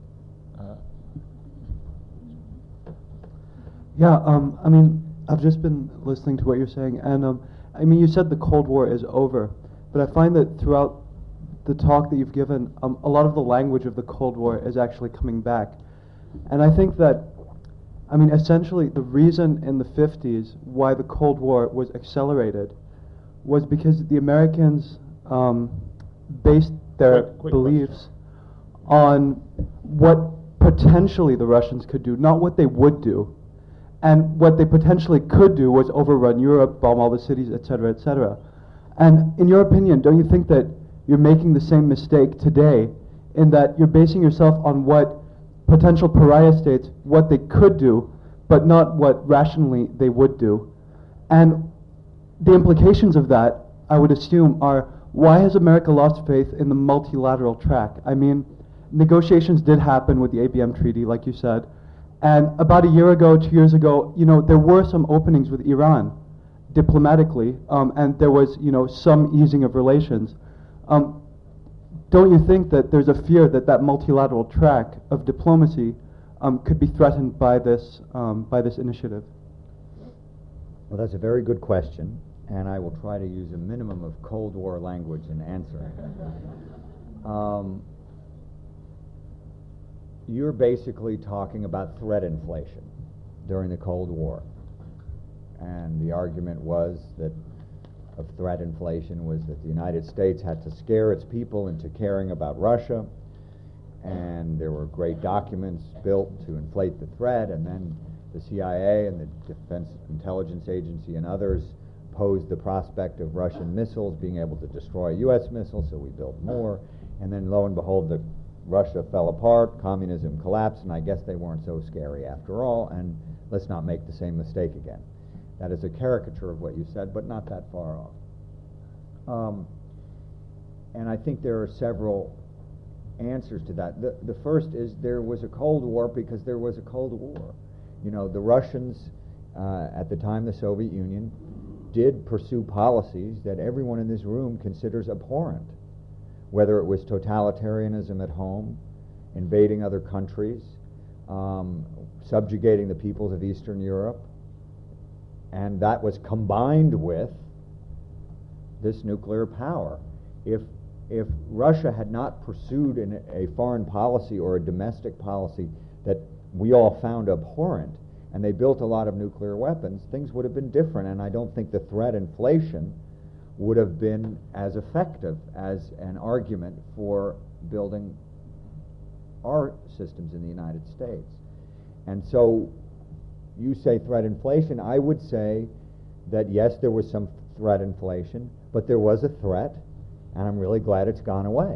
I mean, I've just been listening to what you're saying, and I mean, you said the Cold War is over, but I find that throughout the talk that you've given, a lot of the language of the Cold War is actually coming back. And I think that, I mean, essentially the reason in the 50s why the Cold War was accelerated was because the Americans based their beliefs on what potentially the Russians could do, not what they would do. And what they potentially could do was overrun Europe, bomb all the cities, etc., etc. And in your opinion, don't you think that you're making the same mistake today in that you're basing yourself on what potential pariah states, what they could do, but not what rationally they would do? And the implications of that, I would assume, are why has America lost faith in the multilateral track? I mean, negotiations did happen with the ABM Treaty, like you said. And about a year ago, 2 years ago, you know, there were some openings with Iran diplomatically, and there was, you know, some easing of relations. Don't you think that there's a fear that that multilateral track of diplomacy could be threatened by this initiative? Well, that's a very good question, and I will try to use a minimum of Cold War language in answering. You're basically talking about threat inflation during the Cold War. And the argument was that of threat inflation was that the United States had to scare its people into caring about Russia, and there were great documents built to inflate the threat, and then the CIA and the Defense Intelligence Agency and others posed the prospect of Russian missiles being able to destroy U.S. missiles, so we built more, and then lo and behold, Russia fell apart, communism collapsed, and I guess they weren't so scary after all, and let's not make the same mistake again. That is a caricature of what you said, but not that far off. And I think there are several answers to that. The first is there was a Cold War because there was a Cold War. You know, the Russians, at the time the Soviet Union, did pursue policies that everyone in this room considers abhorrent, whether it was totalitarianism at home, invading other countries, subjugating the peoples of Eastern Europe, and that was combined with this nuclear power. If Russia had not pursued a foreign policy or a domestic policy that we all found abhorrent, and they built a lot of nuclear weapons, things would have been different, and I don't think the threat inflation would have been as effective as an argument for building our systems in the United States. And so you say threat inflation. I would say that yes, there was some threat inflation, but there was a threat, and I'm really glad it's gone away.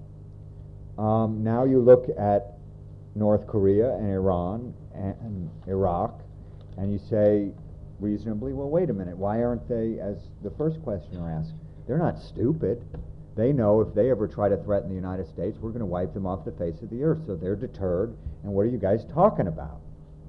Now you look at North Korea and Iran and Iraq, and you say reasonably, well, wait a minute, why aren't they, as the first questioner asked, they're not stupid. They know if they ever try to threaten the United States, we're going to wipe them off the face of the earth, so they're deterred, and what are you guys talking about?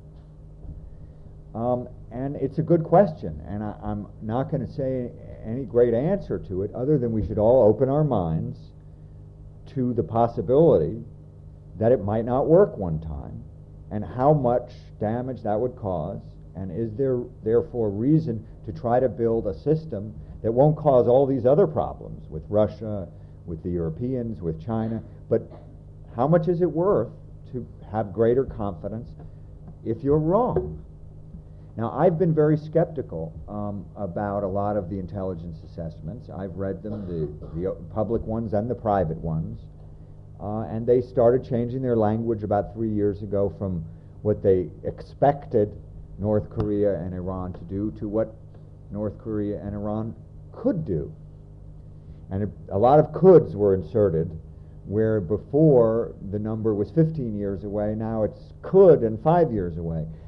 And it's a good question, and I'm not going to say any great answer to it other than we should all open our minds to the possibility that it might not work one time, and how much damage that would cause, and is there therefore reason to try to build a system that won't cause all these other problems with Russia, with the Europeans, with China, but how much is it worth to have greater confidence if you're wrong? Now, I've been very skeptical about a lot of the intelligence assessments. I've read them, the public ones and the private ones, and they started changing their language about 3 years ago from what they expected North Korea and Iran to do to what North Korea and Iran could do. And a lot of coulds were inserted, where before the number was 15 years away, now it's could and 5 years away.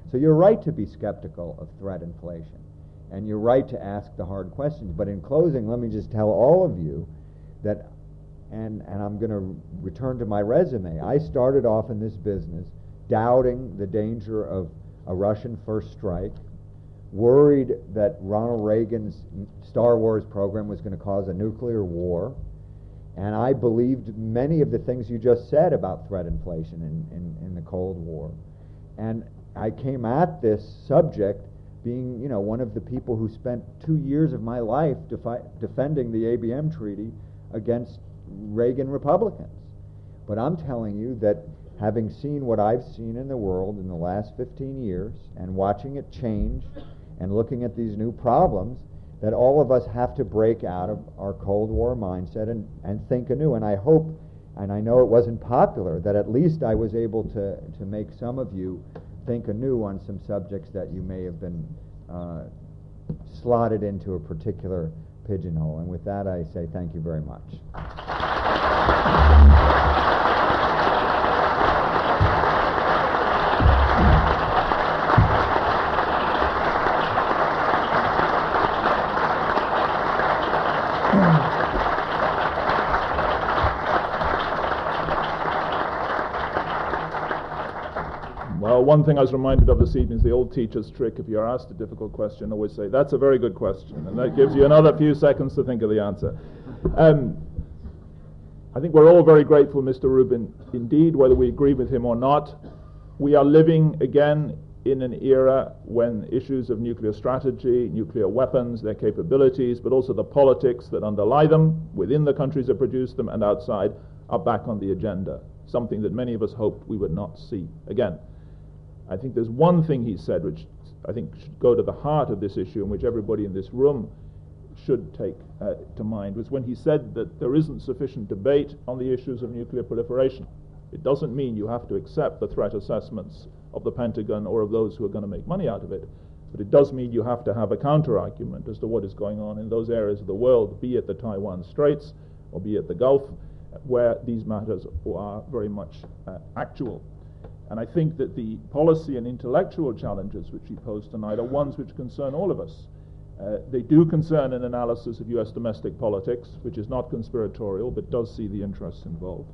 So you're right to be skeptical of threat inflation, and you're right to ask the hard questions. But in closing, let me just tell all of you that, and I'm going to return to my resume, I started off in this business doubting the danger of a Russian first strike, worried that Ronald Reagan's Star Wars program was going to cause a nuclear war, and I believed many of the things you just said about threat inflation in the Cold War. And I came at this subject being, one of the people who spent 2 years of my life defending the ABM treaty against Reagan Republicans. But I'm telling you that having seen what I've seen in the world in the last 15 years and watching it change and looking at these new problems, that all of us have to break out of our Cold War mindset and think anew. And I hope, and I know it wasn't popular, that at least I was able to make some of you think anew on some subjects that you may have been slotted into a particular pigeonhole. And with that, I say thank you very much. Well, one thing I was reminded of this evening is the old teacher's trick. If you're asked a difficult question, always say, "That's a very good question," and that gives you another few seconds to think of the answer. I think we're all very grateful, Mr. Rubin, indeed, whether we agree with him or not. We are living again in an era when issues of nuclear strategy, nuclear weapons, their capabilities, but also the politics that underlie them within the countries that produce them and outside, are back on the agenda, something that many of us hoped we would not see again. I think there's one thing he said which I think should go to the heart of this issue and which everybody in this room should take to mind, was when he said that there isn't sufficient debate on the issues of nuclear proliferation. It doesn't mean you have to accept the threat assessments of the Pentagon or of those who are going to make money out of it, but it does mean you have to have a counter-argument as to what is going on in those areas of the world, be it the Taiwan Straits or be it the Gulf, where these matters are very much actual. And I think that the policy and intellectual challenges which he posed tonight are ones which concern all of us. They do concern an analysis of U.S. domestic politics, which is not conspiratorial, but does see the interests involved.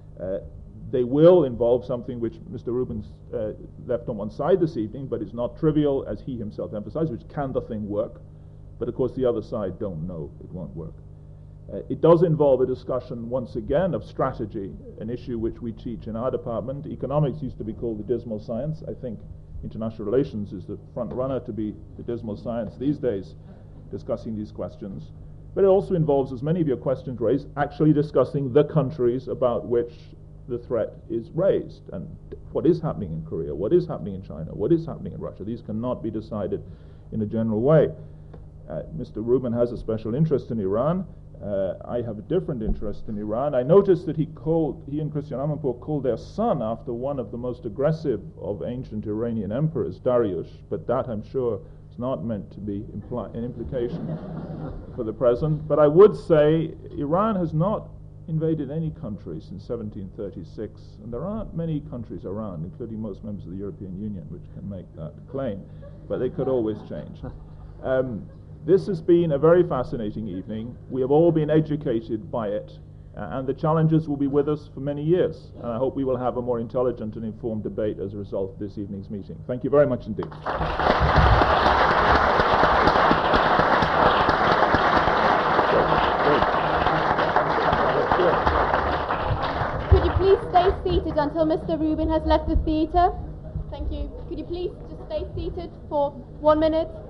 They will involve something which Mr. Rubin's left on one side this evening, but is not trivial, as he himself emphasized, which can the thing work? But of course the other side don't know it won't work. It does involve a discussion, once again, of strategy, an issue which we teach in our department. Economics used to be called the dismal science. I think international relations is the front runner to be the dismal science these days, discussing these questions. But it also involves, as many of your questions raised, actually discussing the countries about which the threat is raised, and what is happening in Korea, what is happening in China, what is happening in Russia. These cannot be decided in a general way. Mr. Rubin has a special interest in Iran. I have a different interest in Iran. I noticed that he and Christian Amanpour called their son after one of the most aggressive of ancient Iranian emperors, Dariush, but that, I'm sure, is not meant to be an implication for the present. But I would say Iran has not invaded any country since 1736, and there aren't many countries around, including most members of the European Union, which can make that claim, but they could always change. This has been a very fascinating evening. We have all been educated by it, and the challenges will be with us for many years. And I hope we will have a more intelligent and informed debate as a result of this evening's meeting. Thank you very much indeed. Could you please stay seated until Mr. Rubin has left the theatre? Thank you. Could you please just stay seated for 1 minute?